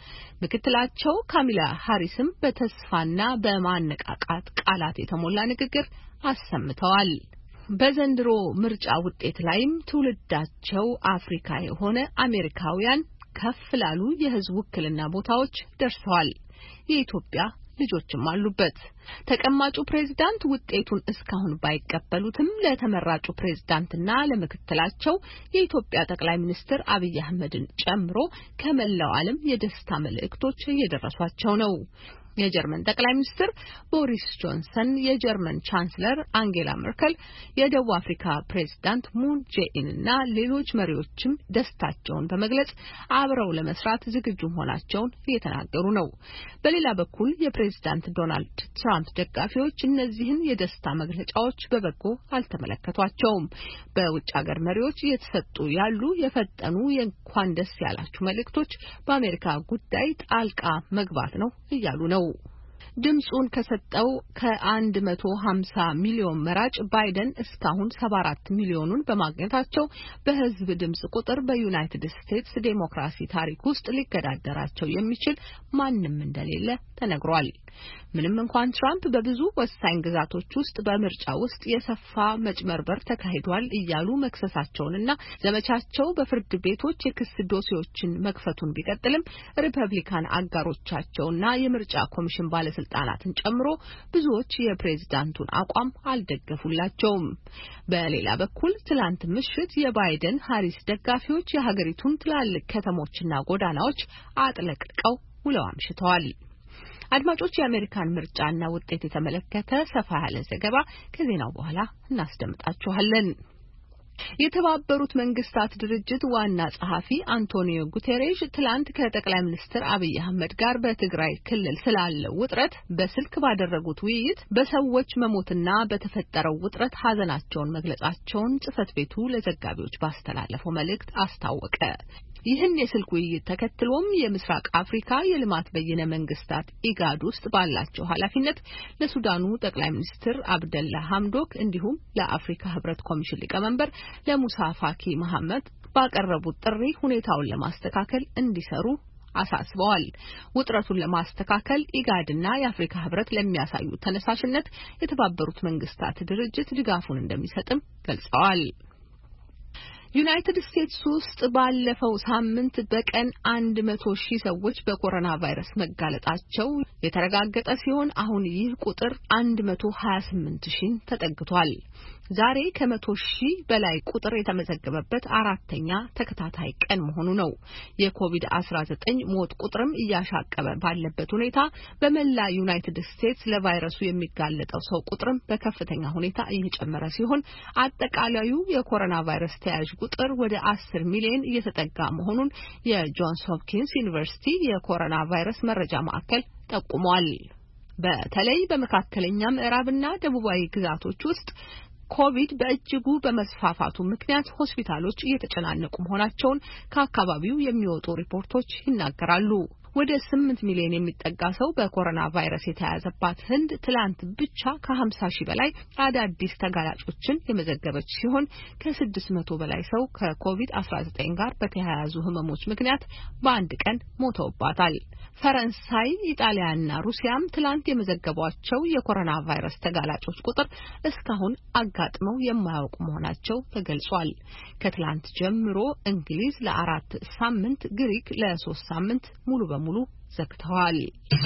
ምክትላቸው ካሚላ ሃሪስም በተስፋና በማነቃቃት ቃላት የተሞላ ንግግር አሰምተዋል። በዘንድሮ ምርጫ ውጤት ላይም ትውልዳቸው አፍሪካ የሆነ አሜሪካውያን ከፍ ላሉ የሕዝብ ውክልና ቦታዎች ደርሰዋል። የኢትዮጵያ ልጆችም አሉበት። ተቀማጩ ፕሬዝዳንት ውጤቱን እስካሁን ባይቀበሉትም ለተመራጩ ፕሬዝዳንትና ለምክትላቸው የኢትዮጵያ ጠቅላይ ሚኒስትር አብይ አህመድን ጨምሮ ከመላው ዓለም የደስታ መልእክቶች እየደረሷቸው ነው። የጀርመን ጠቅላይ ሚኒስትር ቦሪስ ጆንሰን፣ የጀርመን ቻንስለር አንጌላ መርከል፣ የደቡብ አፍሪካ ፕሬዝዳንት ሙን ጄኢን እና ሌሎች መሪዎችም ደስታቸውን በመግለጽ አብረው ለመስራት ዝግጁ መሆናቸውን እየተናገሩ ነው። በሌላ በኩል የፕሬዝዳንት ዶናልድ ትራምፕ ደጋፊዎች እነዚህን የደስታ መግለጫዎች በበጎ አልተመለከቷቸውም። በውጭ ሀገር መሪዎች እየተሰጡ ያሉ የፈጠኑ የእንኳን ደስ ያላችሁ መልእክቶች በአሜሪካ ጉዳይ ጣልቃ መግባት ነው እያሉ ነው። ድምጹን ከሰጠው ከአንድ መቶ ሀምሳ ሚሊዮን መራጭ ባይደን እስካሁን ሰባ አራት ሚሊዮኑን በማግኘታቸው በህዝብ ድምጽ ቁጥር በዩናይትድ ስቴትስ ዴሞክራሲ ታሪክ ውስጥ ሊገዳደራቸው የሚችል ማንም እንደሌለ ተነግሯል። ምንም እንኳን ትራምፕ በብዙ ወሳኝ ግዛቶች ውስጥ በምርጫ ውስጥ የሰፋ መጭበርበር ተካሂዷል እያሉ መክሰሳቸውንና ዘመቻቸው በፍርድ ቤቶች የክስ ዶሴዎችን መክፈቱን ቢቀጥልም ሪፐብሊካን አጋሮቻቸውና የምርጫ ኮሚሽን ባለስልጣናትን ጨምሮ ብዙዎች የፕሬዝዳንቱን አቋም አልደገፉላቸውም። በሌላ በኩል ትላንት ምሽት የባይደን ሃሪስ ደጋፊዎች የሀገሪቱን ትላልቅ ከተሞችና ጎዳናዎች አጥለቅልቀው ውለው አምሽተዋል። አድማጮች፣ የአሜሪካን ምርጫና ውጤት የተመለከተ ሰፋ ያለ ዘገባ ከዜናው በኋላ እናስደምጣችኋለን። የተባበሩት መንግስታት ድርጅት ዋና ጸሐፊ አንቶኒዮ ጉተሬሽ ትላንት ከጠቅላይ ሚኒስትር አብይ አህመድ ጋር በትግራይ ክልል ስላለው ውጥረት በስልክ ባደረጉት ውይይት በሰዎች መሞትና በተፈጠረው ውጥረት ሀዘናቸውን መግለጻቸውን ጽሕፈት ቤቱ ለዘጋቢዎች ባስተላለፈው መልእክት አስታወቀ። ይህን የስልክ ውይይት ተከትሎም የምስራቅ አፍሪካ የልማት በይነ መንግስታት ኢጋድ ውስጥ ባላቸው ኃላፊነት ለሱዳኑ ጠቅላይ ሚኒስትር አብደላ ሐምዶክ እንዲሁም ለአፍሪካ ህብረት ኮሚሽን ሊቀመንበር ለሙሳ ፋኪ መሐመድ ባቀረቡት ጥሪ ሁኔታውን ለማስተካከል እንዲሰሩ አሳስበዋል። ውጥረቱን ለማስተካከል ኢጋድና የአፍሪካ ህብረት ለሚያሳዩ ተነሳሽነት የተባበሩት መንግስታት ድርጅት ድጋፉን እንደሚሰጥም ገልጸዋል። ዩናይትድ ስቴትስ ውስጥ ባለፈው ሳምንት በቀን አንድ መቶ ሺህ ሰዎች በኮሮና ቫይረስ መጋለጣቸው የተረጋገጠ ሲሆን አሁን ይህ ቁጥር አንድ መቶ ሀያ ስምንት ሺህ ተጠግቷል። ዛሬ ከመቶ ሺህ በላይ ቁጥር የተመዘገበበት አራተኛ ተከታታይ ቀን መሆኑ ነው። የኮቪድ አስራ ዘጠኝ ሞት ቁጥርም እያሻቀበ ባለበት ሁኔታ በመላ ዩናይትድ ስቴትስ ለቫይረሱ የሚጋለጠው ሰው ቁጥርም በከፍተኛ ሁኔታ እየጨመረ ሲሆን አጠቃላዩ የኮሮና ቫይረስ ተያዥ ቁጥር ወደ አስር ሚሊዮን እየተጠጋ መሆኑን የጆንስ ሆፕኪንስ ዩኒቨርሲቲ የኮሮና ቫይረስ መረጃ ማዕከል ጠቁሟል። በተለይ በመካከለኛ ምዕራብና ደቡባዊ ግዛቶች ውስጥ ኮቪድ በእጅጉ በመስፋፋቱ ምክንያት ሆስፒታሎች እየተጨናነቁ መሆናቸውን ከአካባቢው የሚወጡ ሪፖርቶች ይናገራሉ። ወደ ስምንት ሚሊዮን የሚጠጋ ሰው በኮሮና ቫይረስ የተያዘባት ህንድ ትላንት ብቻ ከሀምሳ ሺህ በላይ አዳዲስ ተጋላጮችን የመዘገበች ሲሆን ከስድስት መቶ በላይ ሰው ከኮቪድ አስራ ዘጠኝ ጋር በተያያዙ ህመሞች ምክንያት በአንድ ቀን ሞተውባታል። ፈረንሳይ፣ ኢጣሊያና ሩሲያም ትላንት የመዘገቧቸው የኮሮና ቫይረስ ተጋላጮች ቁጥር እስካሁን አጋጥመው የማያውቁ መሆናቸው ተገልጿል። ከትላንት ጀምሮ እንግሊዝ ለአራት ሳምንት፣ ግሪክ ለሶስት ሳምንት ሙሉ በሙሉ ዘግተዋል።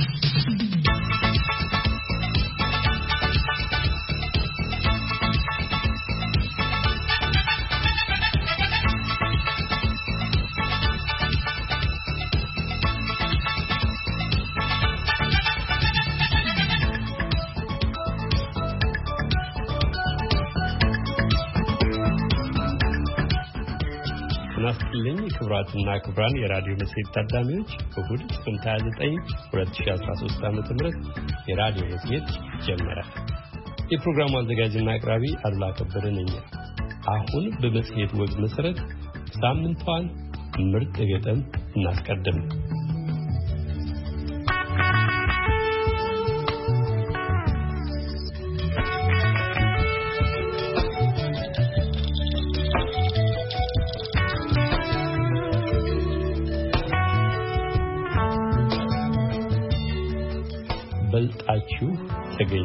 ናስጥልኝ ክብራትና ክብራን የራዲዮ መጽሔት ታዳሚዎች እሁድ ጥቅምት ሃያ ዘጠኝ ሁለት ሺህ አስራ ሶስት ዓመተ ምህረት የራዲዮ መጽሔት ጀመረ። የፕሮግራሙ አዘጋጅና አቅራቢ አሉላ ከበደ ነኝ። አሁን በመጽሔት ወግ መሰረት ሳምንቷን ምርጥ ገጠም እናስቀድም። በልጣችሁ ተገኙ።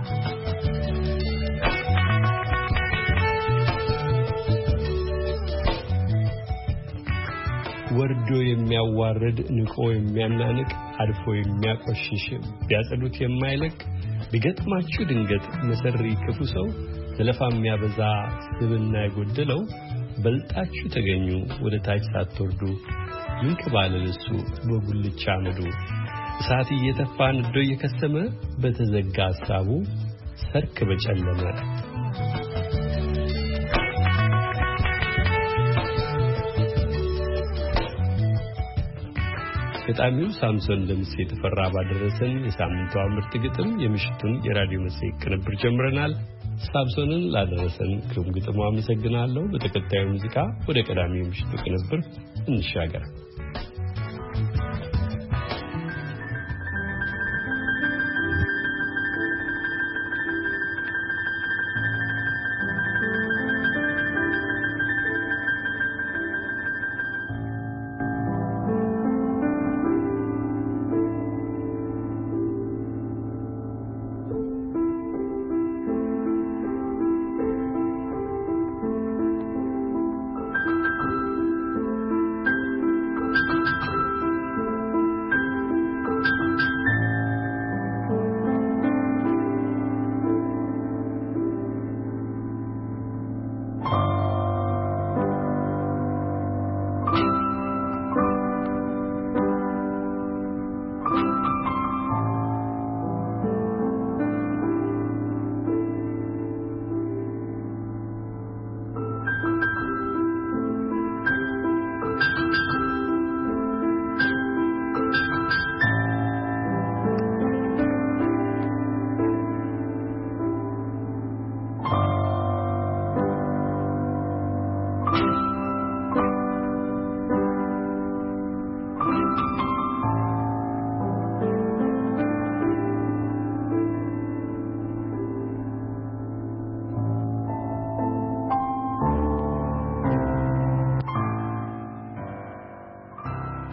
ወርዶ የሚያዋርድ ንቆ የሚያናንቅ አድፎ የሚያቆሽሽ ቢያጸዱት የማይለቅ ቢገጥማችሁ ድንገት መሰሪ ክፉ ሰው ዘለፋ የሚያበዛ ስብና የጎደለው በልጣችሁ ተገኙ ወደ ታች ሳትወርዱ ይንከባለል እሱ በጉልቻ አመዱ እሳት እየተፋ ንዶ እየከሰመ በተዘጋ ሐሳቡ ሰርክ በጨለመ ገጣሚው ሳምሶን ደምሴ የተፈራ ባደረሰን የሳምንቱ ምርጥ ግጥም የምሽቱን የራዲዮ መጽሔት ቅንብር ጀምረናል። ሳምሶንን ላደረሰን ግሩም ግጥሙ አመሰግናለሁ። በተከታዩ ሙዚቃ ወደ ቀዳሚው ምሽቱ ቅንብር እንሻገር።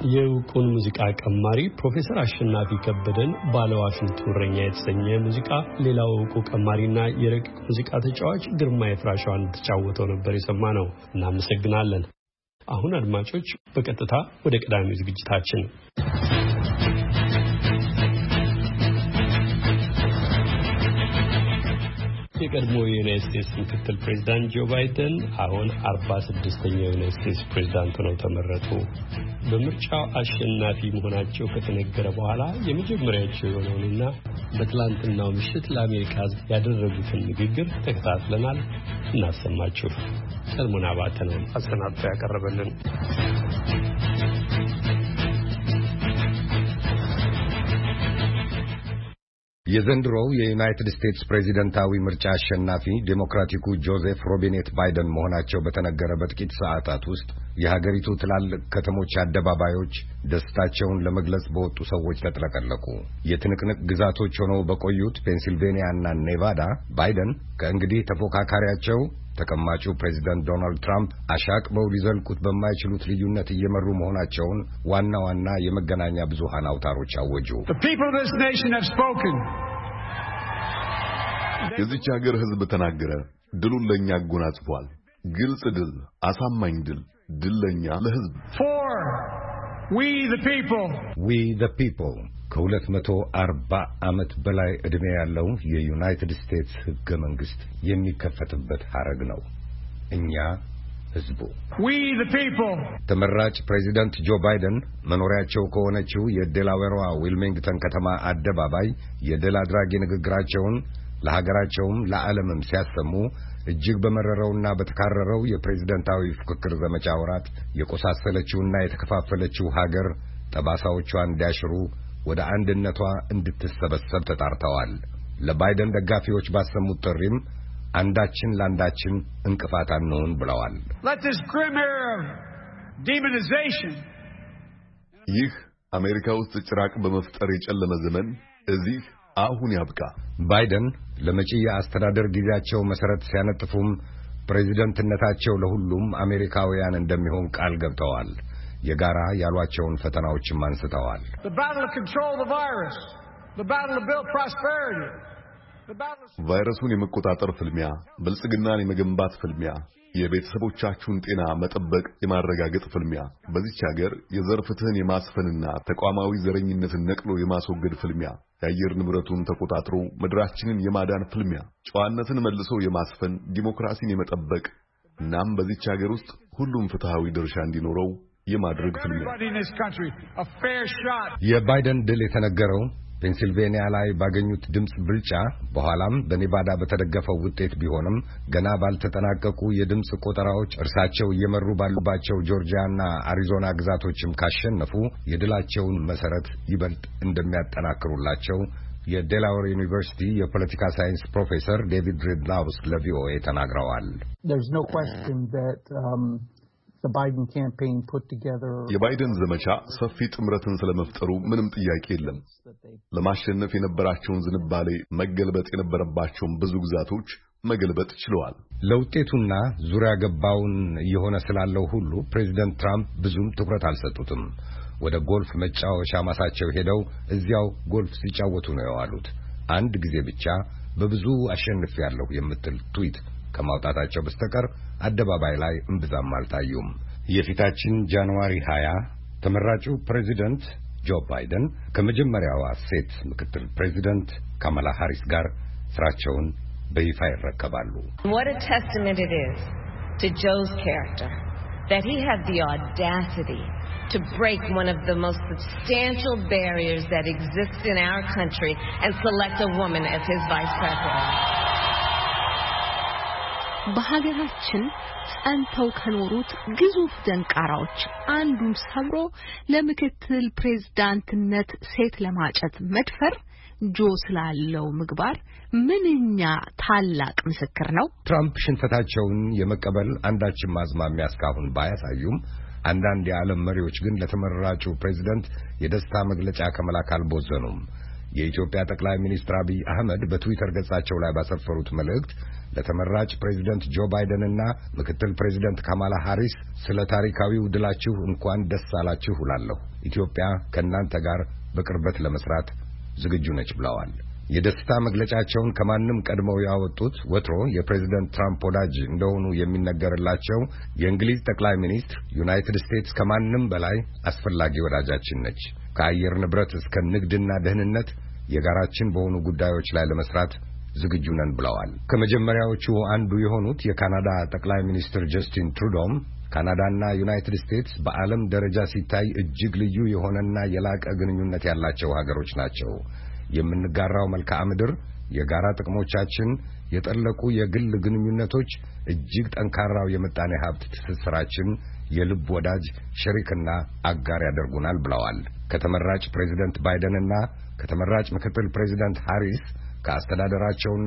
የእውቁን ሙዚቃ ቀማሪ ፕሮፌሰር አሸናፊ ከበደን ባለዋሽንቱ እረኛ የተሰኘ ሙዚቃ ሌላው እውቁ ቀማሪና የረቂቅ ሙዚቃ ተጫዋች ግርማ የፍራሻዋን ተጫወተው ነበር የሰማነው። እናመሰግናለን። አሁን አድማጮች በቀጥታ ወደ ቀዳሚው ዝግጅታችን የቀድሞ የዩናይትድ ስቴትስ ምክትል ፕሬዝዳንት ጆ ባይደን አሁን አርባ ስድስተኛው የዩናይትድ ስቴትስ ፕሬዝዳንት ሆነው ተመረጡ። በምርጫው አሸናፊ መሆናቸው ከተነገረ በኋላ የመጀመሪያቸው የሆነውንና በትላንትናው ምሽት ለአሜሪካ ሕዝብ ያደረጉትን ንግግር ተከታትለናል። እናሰማችሁ። ሰለሞን አባተ ነው አሰናድቶ ያቀረበልን። የዘንድሮው የዩናይትድ ስቴትስ ፕሬዚደንታዊ ምርጫ አሸናፊ ዴሞክራቲኩ ጆዜፍ ሮቢኔት ባይደን መሆናቸው በተነገረ በጥቂት ሰዓታት ውስጥ የሀገሪቱ ትላልቅ ከተሞች አደባባዮች ደስታቸውን ለመግለጽ በወጡ ሰዎች ተጥለቀለቁ። የትንቅንቅ ግዛቶች ሆነው በቆዩት ፔንሲልቬኒያ እና ኔቫዳ ባይደን ከእንግዲህ ተፎካካሪያቸው ተቀማጩ ፕሬዚደንት ዶናልድ ትራምፕ አሻቅበው ሊዘልቁት በማይችሉት ልዩነት እየመሩ መሆናቸውን ዋና ዋና የመገናኛ ብዙሃን አውታሮች አወጁ። የዚች ሀገር ሕዝብ ተናገረ። ድሉን ለኛ አጎናጽፏል። ግልጽ ድል፣ አሳማኝ ድል፣ ድል ለኛ ለሕዝብ። We the people we the people ከሁለት መቶ አርባ ዓመት በላይ ዕድሜ ያለው የዩናይትድ ስቴትስ ሕገ መንግሥት የሚከፈትበት ሐረግ ነው። እኛ ሕዝቡ we the people ተመራጭ ፕሬዚደንት ጆ ባይደን መኖሪያቸው ከሆነችው የዴላዌሯ ዊልሚንግተን ከተማ አደባባይ የድል አድራጊ ንግግራቸውን ለሀገራቸውም ለዓለምም ሲያሰሙ እጅግ በመረረውና በተካረረው የፕሬዝደንታዊ ፍክክር ዘመቻ ወራት የቆሳሰለችውና የተከፋፈለችው ሀገር ጠባሳዎቿን እንዲያሽሩ ወደ አንድነቷ እንድትሰበሰብ ተጣርተዋል። ለባይደን ደጋፊዎች ባሰሙት ጥሪም አንዳችን ለአንዳችን እንቅፋት አንሁን ብለዋል። ይህ አሜሪካ ውስጥ ጭራቅ በመፍጠር የጨለመ ዘመን እዚህ አሁን ያብቃ። ባይደን ለመጪ የአስተዳደር ጊዜያቸው መሰረት ሲያነጥፉም ፕሬዝደንትነታቸው ለሁሉም አሜሪካውያን እንደሚሆን ቃል ገብተዋል። የጋራ ያሏቸውን ፈተናዎችም አንስተዋል። ቫይረሱን የመቆጣጠር ፍልሚያ፣ ብልጽግናን የመገንባት ፍልሚያ፣ የቤተሰቦቻችሁን ጤና መጠበቅ የማረጋገጥ ፍልሚያ፣ በዚች ሀገር የዘር ፍትህን የማስፈንና ተቋማዊ ዘረኝነትን ነቅሎ የማስወገድ ፍልሚያ፣ የአየር ንብረቱን ተቆጣጥሮ ምድራችንን የማዳን ፍልሚያ፣ ጨዋነትን መልሶ የማስፈን ዲሞክራሲን የመጠበቅ እናም በዚች ሀገር ውስጥ ሁሉም ፍትሃዊ ድርሻ እንዲኖረው የማድረግ ፍልሚያ። የባይደን ድል የተነገረው ፔንሲልቬኒያ ላይ ባገኙት ድምጽ ብልጫ በኋላም በኔቫዳ በተደገፈው ውጤት ቢሆንም ገና ባልተጠናቀቁ የድምጽ ቆጠራዎች እርሳቸው እየመሩ ባሉባቸው ጆርጂያና አሪዞና ግዛቶችም ካሸነፉ የድላቸውን መሰረት ይበልጥ እንደሚያጠናክሩላቸው የዴላዌር ዩኒቨርሲቲ የፖለቲካ ሳይንስ ፕሮፌሰር ዴቪድ ሪድላውስ ለቪኦኤ ተናግረዋል። የባይደን ዘመቻ ሰፊ ጥምረትን ስለመፍጠሩ ምንም ጥያቄ የለም። ለማሸነፍ የነበራቸውን ዝንባሌ መገልበጥ የነበረባቸውን ብዙ ግዛቶች መገልበጥ ችለዋል። ለውጤቱና ዙሪያ ገባውን እየሆነ ስላለው ሁሉ ፕሬዚደንት ትራምፕ ብዙም ትኩረት አልሰጡትም። ወደ ጎልፍ መጫወቻ ማሳቸው ሄደው እዚያው ጎልፍ ሲጫወቱ ነው የዋሉት። አንድ ጊዜ ብቻ በብዙ አሸንፊያለሁ የምትል ትዊት ከማውጣታቸው በስተቀር አደባባይ ላይ እምብዛም አልታዩም። የፊታችን ጃንዋሪ ሃያ ተመራጩ ፕሬዚደንት ጆ ባይደን ከመጀመሪያዋ ሴት ምክትል ፕሬዚደንት ካማላ ሃሪስ ጋር ስራቸውን በይፋ ይረከባሉ። What a testament it is to Joe's character that he had the audacity to break one of the most substantial barriers that exist in our country and select a woman as his vice president. በሀገራችን ጸንተው ከኖሩት ግዙፍ ደንቃራዎች አንዱን ሰብሮ ለምክትል ፕሬዝዳንትነት ሴት ለማጨት መድፈር ጆ ስላለው ምግባር ምንኛ ታላቅ ምስክር ነው። ትራምፕ ሽንፈታቸውን የመቀበል አንዳችም አዝማሚያ እስካሁን ባያሳዩም አንዳንድ የዓለም መሪዎች ግን ለተመራጩ ፕሬዝዳንት የደስታ መግለጫ ከመላክ አልቦዘኑም። የኢትዮጵያ ጠቅላይ ሚኒስትር አብይ አህመድ በትዊተር ገጻቸው ላይ ባሰፈሩት መልእክት ለተመራጭ ፕሬዝዳንት ጆ ባይደን እና ምክትል ፕሬዝዳንት ካማላ ሃሪስ ስለ ታሪካዊው ድላችሁ እንኳን ደስ አላችሁ እላለሁ። ኢትዮጵያ ከእናንተ ጋር በቅርበት ለመስራት ዝግጁ ነች ብለዋል። የደስታ መግለጫቸውን ከማንም ቀድመው ያወጡት ወትሮ የፕሬዝዳንት ትራምፕ ወዳጅ እንደሆኑ የሚነገርላቸው የእንግሊዝ ጠቅላይ ሚኒስትር ዩናይትድ ስቴትስ ከማንም በላይ አስፈላጊ ወዳጃችን ነች፣ ከአየር ንብረት እስከ ንግድና ደህንነት የጋራችን በሆኑ ጉዳዮች ላይ ለመስራት ዝግጁ ነን ብለዋል። ከመጀመሪያዎቹ አንዱ የሆኑት የካናዳ ጠቅላይ ሚኒስትር ጀስቲን ትሩዶም ካናዳና ዩናይትድ ስቴትስ በዓለም ደረጃ ሲታይ እጅግ ልዩ የሆነና የላቀ ግንኙነት ያላቸው ሀገሮች ናቸው። የምንጋራው መልክዓ ምድር፣ የጋራ ጥቅሞቻችን፣ የጠለቁ የግል ግንኙነቶች፣ እጅግ ጠንካራው የምጣኔ ሀብት ትስስራችን የልብ ወዳጅ ሸሪክና አጋር ያደርጉናል ብለዋል። ከተመራጭ ፕሬዝዳንት ባይደንና ከተመራጭ ምክትል ፕሬዝዳንት ሃሪስ ከአስተዳደራቸውና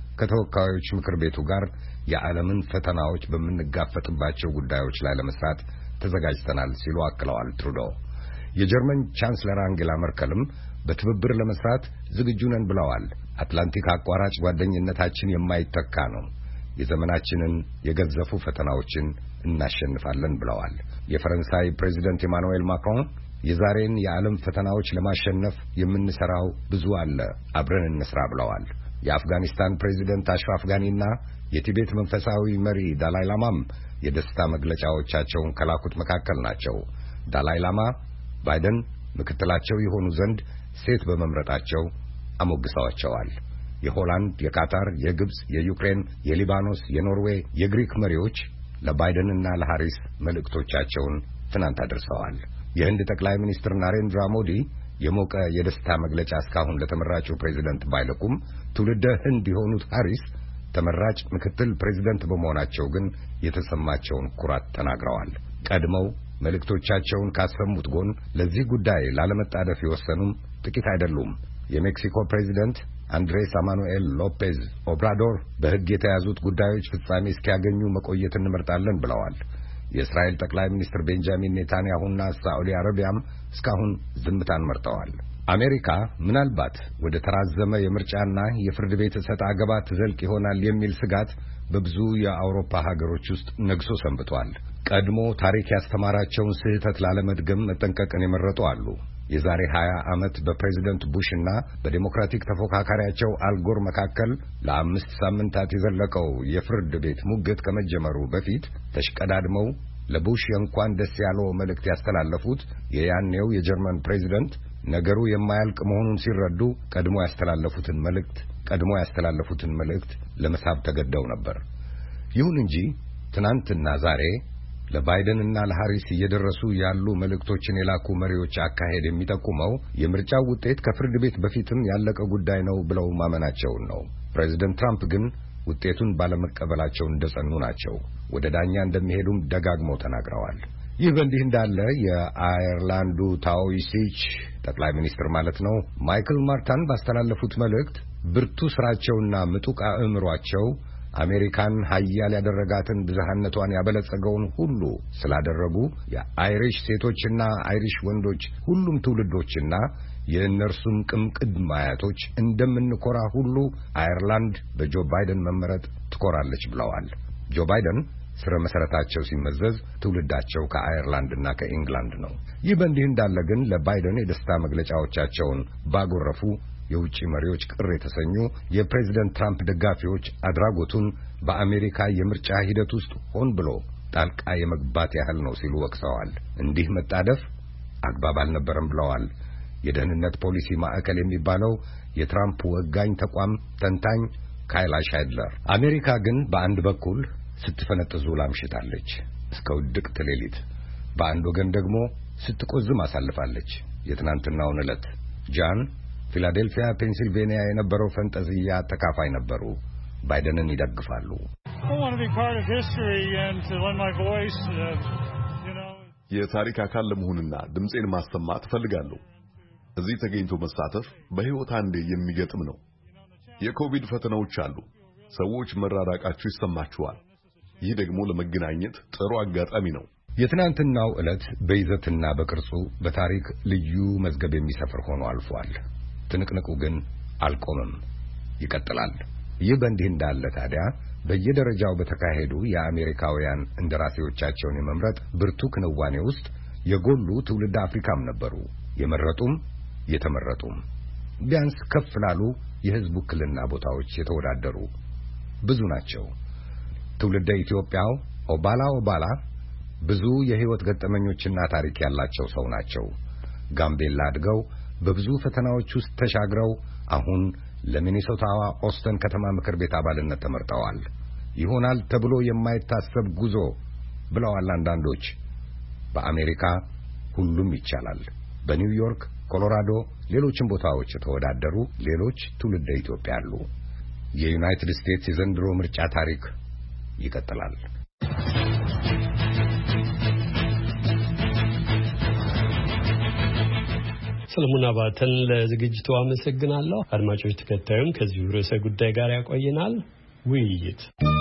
ከተወካዮች ምክር ቤቱ ጋር የዓለምን ፈተናዎች በምንጋፈጥባቸው ጉዳዮች ላይ ለመስራት ተዘጋጅተናል ሲሉ አክለዋል ትሩዶ። የጀርመን ቻንስለር አንጌላ መርከልም በትብብር ለመስራት ዝግጁ ነን ብለዋል። አትላንቲክ አቋራጭ ጓደኝነታችን የማይተካ ነው። የዘመናችንን የገዘፉ ፈተናዎችን እናሸንፋለን ብለዋል። የፈረንሳይ ፕሬዝዳንት ኢማኑኤል ማክሮን የዛሬን የዓለም ፈተናዎች ለማሸነፍ የምንሰራው ብዙ አለ፣ አብረን እንስራ ብለዋል። የአፍጋኒስታን ፕሬዝዳንት አሽራፍ ጋኒና የቲቤት መንፈሳዊ መሪ ዳላይ ላማም የደስታ መግለጫዎቻቸውን ከላኩት መካከል ናቸው። ዳላይ ላማ ባይደን ምክትላቸው የሆኑ ዘንድ ሴት በመምረጣቸው አሞግሰዋቸዋል። የሆላንድ፣ የካታር፣ የግብጽ፣ የዩክሬን፣ የሊባኖስ፣ የኖርዌይ፣ የግሪክ መሪዎች ለባይደንና ለሃሪስ መልእክቶቻቸውን ትናንት አድርሰዋል። የህንድ ጠቅላይ ሚኒስትር ናሬንድራ ሞዲ የሞቀ የደስታ መግለጫ እስካሁን ለተመራጩ ፕሬዝዳንት ባይልኩም ትውልደ ህንድ የሆኑት ሃሪስ ተመራጭ ምክትል ፕሬዝዳንት በመሆናቸው ግን የተሰማቸውን ኩራት ተናግረዋል። ቀድመው መልእክቶቻቸውን ካሰሙት ጎን ለዚህ ጉዳይ ላለመጣደፍ የወሰኑም ጥቂት አይደሉም። የሜክሲኮ ፕሬዝዳንት አንድሬስ አማኑኤል ሎፔዝ ኦብራዶር በህግ የተያዙት ጉዳዮች ፍጻሜ እስኪያገኙ መቆየት እንመርጣለን ብለዋል። የእስራኤል ጠቅላይ ሚኒስትር ቤንጃሚን ኔታንያሁና ሳዑዲ አረቢያም እስካሁን ዝምታን መርጠዋል። አሜሪካ ምናልባት ወደ ተራዘመ የምርጫና የፍርድ ቤት ሰጣ ገባ ትዘልቅ ይሆናል የሚል ስጋት በብዙ የአውሮፓ ሀገሮች ውስጥ ነግሶ ሰንብቷል። ቀድሞ ታሪክ ያስተማራቸውን ስህተት ላለመድገም መጠንቀቅን የመረጡ አሉ። የዛሬ ሀያ ዓመት በፕሬዝዳንት ቡሽና በዲሞክራቲክ ተፎካካሪያቸው አልጎር መካከል ለአምስት ሳምንታት የዘለቀው የፍርድ ቤት ሙግት ከመጀመሩ በፊት ተሽቀዳድመው ለቡሽ እንኳን ደስ ያለው መልእክት ያስተላለፉት የያኔው የጀርመን ፕሬዝዳንት ነገሩ የማያልቅ መሆኑን ሲረዱ ቀድሞ ያስተላለፉትን መልእክት ቀድሞ ያስተላለፉትን መልእክት ለመሳብ ተገደው ነበር። ይሁን እንጂ ትናንትና ዛሬ ለባይደንና ለሃሪስ እየደረሱ ያሉ መልእክቶችን የላኩ መሪዎች አካሄድ የሚጠቁመው የምርጫው ውጤት ከፍርድ ቤት በፊትም ያለቀ ጉዳይ ነው ብለው ማመናቸውን ነው። ፕሬዝዳንት ትራምፕ ግን ውጤቱን ባለመቀበላቸው እንደጸኑ ናቸው። ወደ ዳኛ እንደሚሄዱም ደጋግመው ተናግረዋል። ይህ በእንዲህ እንዳለ የአየርላንዱ ታኦይሲች ጠቅላይ ሚኒስትር ማለት ነው ማይክል ማርታን ባስተላለፉት መልእክት ብርቱ ስራቸውና ምጡቅ አእምሯቸው አሜሪካን ሀያል ያደረጋትን ብዝሃነቷን ያበለጸገውን ሁሉ ስላደረጉ የአይሪሽ ሴቶችና አይሪሽ ወንዶች ሁሉም ትውልዶችና የእነርሱም ቅምቅም አያቶች እንደምንኮራ ሁሉ አየርላንድ በጆ ባይደን መመረጥ ትኮራለች ብለዋል። ጆ ባይደን ስረ መሰረታቸው ሲመዘዝ ትውልዳቸው ከአየርላንድና ከኢንግላንድ ነው። ይህ በእንዲህ እንዳለ ግን ለባይደን የደስታ መግለጫዎቻቸውን ባጎረፉ የውጭ መሪዎች ቅር የተሰኙ የፕሬዝዳንት ትራምፕ ደጋፊዎች አድራጎቱን በአሜሪካ የምርጫ ሂደት ውስጥ ሆን ብሎ ጣልቃ የመግባት ያህል ነው ሲሉ ወቅሰዋል። እንዲህ መጣደፍ አግባብ አልነበረም ብለዋል። የደህንነት ፖሊሲ ማዕከል የሚባለው የትራምፕ ወጋኝ ተቋም ተንታኝ ካይላ ሻይድለር አሜሪካ ግን በአንድ በኩል ስትፈነጥዙ ላምሽታለች እስከ ውድቅት ሌሊት፣ በአንድ ወገን ደግሞ ስትቆዝም አሳልፋለች። የትናንትናውን ዕለት ጃን ፊላዴልፊያ ፔንሲልቬኒያ የነበረው ፈንጠዝያ ተካፋይ ነበሩ። ባይደንን ይደግፋሉ። የታሪክ አካል ለመሆንና ድምጼን ማሰማት እፈልጋለሁ። እዚህ ተገኝቶ መሳተፍ በሕይወት አንዴ የሚገጥም ነው። የኮቪድ ፈተናዎች አሉ። ሰዎች መራራቃቸው ይሰማቸዋል። ይህ ደግሞ ለመገናኘት ጥሩ አጋጣሚ ነው። የትናንትናው ዕለት በይዘትና በቅርጹ በታሪክ ልዩ መዝገብ የሚሰፍር ሆኖ አልፏል። ትንቅንቁ ግን አልቆመም፣ ይቀጥላል። ይህ በእንዲህ እንዳለ ታዲያ በየደረጃው በተካሄዱ የአሜሪካውያን እንደራሴዎቻቸውን የመምረጥ ብርቱ ክንዋኔ ውስጥ የጎሉ ትውልድ አፍሪካም ነበሩ። የመረጡም የተመረጡም ቢያንስ ከፍ ላሉ የሕዝብ ውክልና ቦታዎች የተወዳደሩ ብዙ ናቸው። ትውልደ ኢትዮጵያው ኦባላ ኦባላ ብዙ የህይወት ገጠመኞችና ታሪክ ያላቸው ሰው ናቸው። ጋምቤላ አድገው በብዙ ፈተናዎች ውስጥ ተሻግረው አሁን ለሚኒሶታዋ ኦስተን ከተማ ምክር ቤት አባልነት ተመርጠዋል። ይሆናል ተብሎ የማይታሰብ ጉዞ ብለዋል አንዳንዶች። በአሜሪካ ሁሉም ይቻላል። በኒውዮርክ፣ ኮሎራዶ፣ ሌሎችም ቦታዎች የተወዳደሩ ሌሎች ትውልደ ኢትዮጵያ አሉ። የዩናይትድ ስቴትስ የዘንድሮ ምርጫ ታሪክ ይቀጥላል። ሰለሞን አባተን ለዝግጅቱ አመሰግናለሁ። አድማጮች ተከታዩም ከዚህ ርዕሰ ጉዳይ ጋር ያቆየናል። ውይይት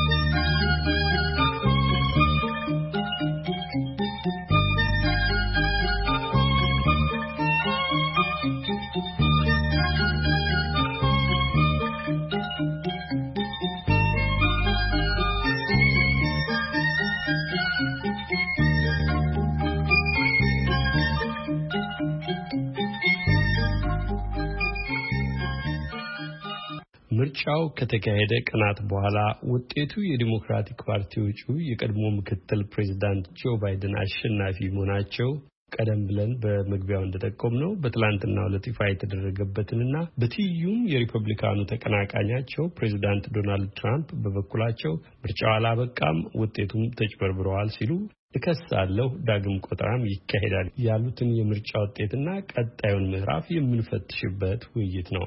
ምርጫው ከተካሄደ ቀናት በኋላ ውጤቱ የዲሞክራቲክ ፓርቲ እጩ የቀድሞ ምክትል ፕሬዝዳንት ጆ ባይደን አሸናፊ መሆናቸው ቀደም ብለን በመግቢያው እንደተጠቆምነው በትላንትናው ዕለት ይፋ የተደረገበትንና በትይዩም የሪፐብሊካኑ ተቀናቃኛቸው ፕሬዝዳንት ዶናልድ ትራምፕ በበኩላቸው ምርጫው አላበቃም፣ ውጤቱም ተጭበርብረዋል ሲሉ እከሳለሁ፣ ዳግም ቆጠራም ይካሄዳል ያሉትን የምርጫ ውጤትና ቀጣዩን ምዕራፍ የምንፈትሽበት ውይይት ነው።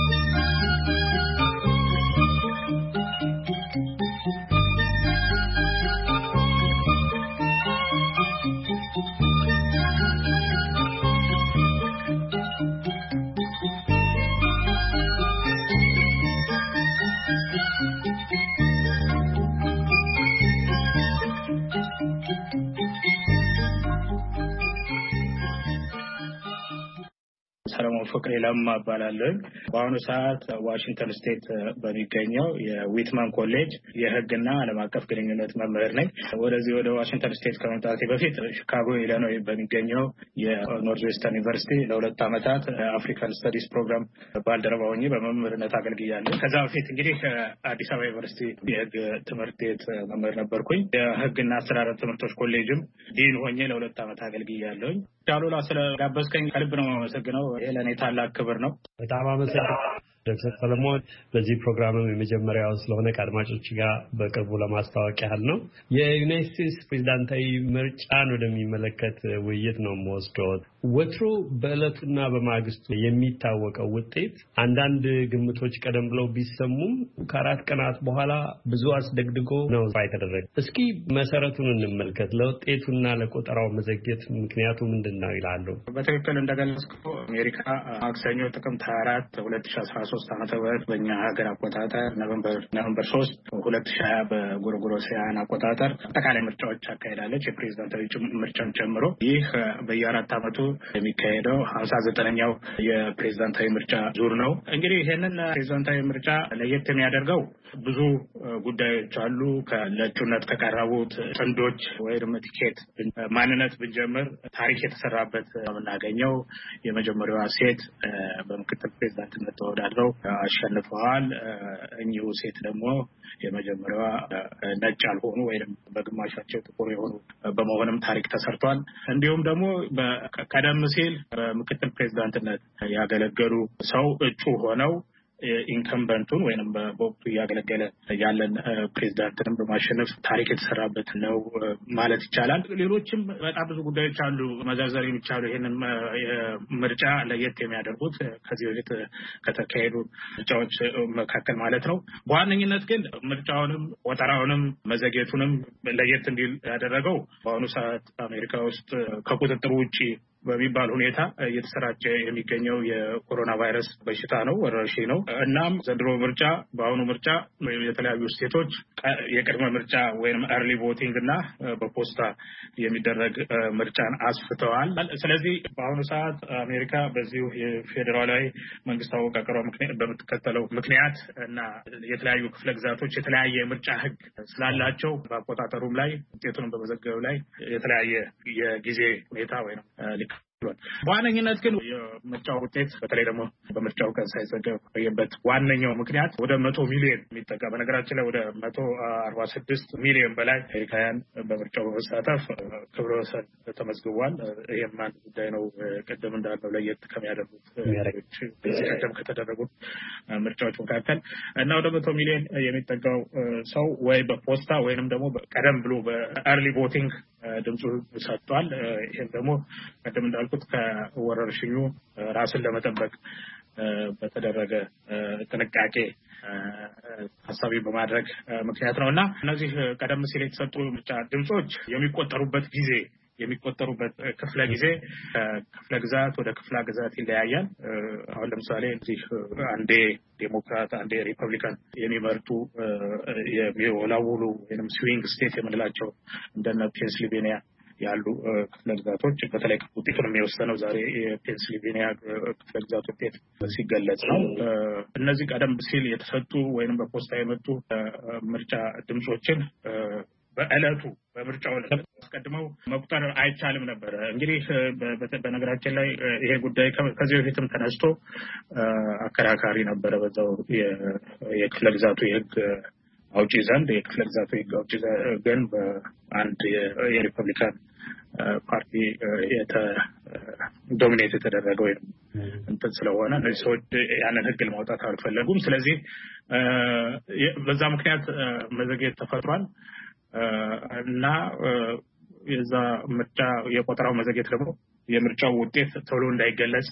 ሰለሞን ፍቅሬ ለማ እባላለሁ። በአሁኑ ሰዓት ዋሽንግተን ስቴት በሚገኘው የዊትማን ኮሌጅ የሕግና ዓለም አቀፍ ግንኙነት መምህር ነኝ። ወደዚህ ወደ ዋሽንግተን ስቴት ከመምጣቴ በፊት ሺካጎ ኢሊኖይ በሚገኘው የኖርዝ ዌስተርን ዩኒቨርሲቲ ለሁለት ዓመታት አፍሪካን ስተዲስ ፕሮግራም ባልደረባ ሆኜ በመምህርነት አገልግያለሁ። ከዛ በፊት እንግዲህ አዲስ አበባ ዩኒቨርሲቲ የሕግ ትምህርት ቤት መምህር ነበርኩኝ። የሕግና አስተዳደር ትምህርቶች ኮሌጅም ዲን ሆኜ ለሁለት ዓመት አገልግያለሁ። ዳሉላ ስለጋበዝከኝ ከልብ ነው የማመሰግነው። ይሄ ለኔ ታላቅ ክብር ነው። በጣም አመሰግናለሁ ዶክተር ሰለሞን። በዚህ ፕሮግራምም የመጀመሪያው ስለሆነ ከአድማጮች ጋር በቅርቡ ለማስተዋወቅ ያህል ነው። የዩናይትድ ስቴትስ ፕሬዝዳንታዊ ምርጫን ወደሚመለከት ውይይት ነው የምወስደው። ወትሮ በዕለቱና በማግስቱ የሚታወቀው ውጤት አንዳንድ ግምቶች ቀደም ብለው ቢሰሙም ከአራት ቀናት በኋላ ብዙ አስደግድጎ ነው የተደረገ። እስኪ መሰረቱን እንመልከት። ለውጤቱና ለቆጠራው መዘግየት ምክንያቱ ምንድን ነው ይላሉ? በትክክል እንደገለጽከው አሜሪካ ማክሰኞ ጥቅምት ሀያ አራት ሁለት ሺህ አስራ ሶስት ዓመተ ምህረት በእኛ ሀገር አቆጣጠር ኖቬምበር ኖቬምበር ሶስት ሁለት ሺህ ሀያ በጎርጎሮሳውያን አቆጣጠር አጠቃላይ ምርጫዎች አካሄዳለች፣ የፕሬዝዳንታዊ ምርጫን ጨምሮ። ይህ በየአራት ዓመቱ የሚካሄደው ሀምሳ ዘጠነኛው የፕሬዝዳንታዊ ምርጫ ዙር ነው። እንግዲህ ይሄንን ፕሬዝዳንታዊ ምርጫ ለየት የሚያደርገው ብዙ ጉዳዮች አሉ። ለእጩነት ከቀረቡት ጥንዶች ወይም ቲኬት ማንነት ብንጀምር ታሪክ የተሰራበት የምናገኘው የመጀመሪያዋ ሴት በምክትል ፕሬዝዳንትነት ተወዳድረው አሸንፈዋል። እኚሁ ሴት ደግሞ የመጀመሪያዋ ነጭ ያልሆኑ ወይም በግማሻቸው ጥቁር የሆኑ በመሆንም ታሪክ ተሰርቷል። እንዲሁም ደግሞ ቀደም ሲል በምክትል ፕሬዝዳንትነት ያገለገሉ ሰው እጩ ሆነው ኢንከምበንቱን ወይንም በወቅቱ ያገለገለ ያለን ፕሬዝዳንትንም በማሸነፍ ታሪክ የተሰራበት ነው ማለት ይቻላል። ሌሎችም በጣም ብዙ ጉዳዮች አሉ መዘርዘር የሚቻሉ ይሄንን ምርጫ ለየት የሚያደርጉት ከዚህ በፊት ከተካሄዱ ምርጫዎች መካከል ማለት ነው። በዋነኝነት ግን ምርጫውንም ቆጠራውንም መዘግየቱንም ለየት እንዲል ያደረገው በአሁኑ ሰዓት አሜሪካ ውስጥ ከቁጥጥር ውጪ በሚባል ሁኔታ እየተሰራጨ የሚገኘው የኮሮና ቫይረስ በሽታ ነው ወረርሽኝ ነው። እናም ዘንድሮ ምርጫ በአሁኑ ምርጫ የተለያዩ ስቴቶች የቅድመ ምርጫ ወይም early voting እና በፖስታ የሚደረግ ምርጫን አስፍተዋል። ስለዚህ በአሁኑ ሰዓት አሜሪካ በዚሁ የፌዴራላዊ መንግስት አወቃቀሯ ምክንያት በምትከተለው ምክንያት እና የተለያዩ ክፍለ ግዛቶች የተለያየ ምርጫ ህግ ስላላቸው በአቆጣጠሩም ላይ ውጤቱን በመዘገብ ላይ የተለያየ የጊዜ ሁኔታ ወይም ልክ በዋነኝነት ግን የምርጫው ውጤት በተለይ ደግሞ በምርጫው ቀን ሳይዘገብ የበት ዋነኛው ምክንያት ወደ መቶ ሚሊዮን የሚጠጋ በነገራችን ላይ ወደ መቶ አርባ ስድስት ሚሊዮን በላይ አሜሪካውያን በምርጫው በመሳተፍ ክብረ ወሰን ተመዝግቧል። ይሄም አንድ ጉዳይ ነው። ቀደም እንዳለው ለየት ከሚያደርጉት ያረጋች ቀደም ከተደረጉት ምርጫዎች መካከል እና ወደ መቶ ሚሊዮን የሚጠጋው ሰው ወይ በፖስታ ወይንም ደግሞ ቀደም ብሎ በአርሊ ቮቲንግ ድምፁ ሰጥቷል። ይሄም ደግሞ ቀደም እንዳልኩት ከወረርሽኙ ራስን ለመጠበቅ በተደረገ ጥንቃቄ ሐሳቢ በማድረግ ምክንያት ነውና እነዚህ ቀደም ሲል የተሰጡ ምርጫ ድምጾች የሚቆጠሩበት ጊዜ የሚቆጠሩበት ክፍለ ጊዜ ክፍለ ግዛት ወደ ክፍለ ግዛት ይለያያል። አሁን ለምሳሌ እዚህ አንዴ ዴሞክራት አንዴ ሪፐብሊካን የሚመርጡ የሚወላውሉ ወይንም ስዊንግ ስቴት የምንላቸው እንደነ ፔንሲልቬኒያ ያሉ ክፍለ ግዛቶች በተለይ ውጤቱን የሚወሰነው ዛሬ የፔንሲልቬኒያ ክፍለ ግዛት ውጤት ሲገለጽ ነው። እነዚህ ቀደም ሲል የተሰጡ ወይንም በፖስታ የመጡ ምርጫ ድምጾችን በእለቱ በምርጫው አስቀድመው መቁጠር አይቻልም ነበር። እንግዲህ በነገራችን ላይ ይሄ ጉዳይ ከዚህ በፊትም ተነስቶ አከራካሪ ነበር። በዛው የክፍለ ግዛቱ የህግ አውጪ ዘንድ የክፍለ ግዛቱ የህግ አውጪ ግን በአንድ የሪፐብሊካን ፓርቲ የተ ዶሚኔት የተደረገ ወይ እንትን ስለሆነ እነዚህ ሰዎች ያንን ህግ ለማውጣት አልፈለጉም። ስለዚህ በዛ ምክንያት መዘግየት ተፈጥሯል እና የዛ ምርጫ የቆጠራው መዘግየት ደግሞ የምርጫው ውጤት ቶሎ እንዳይገለጽ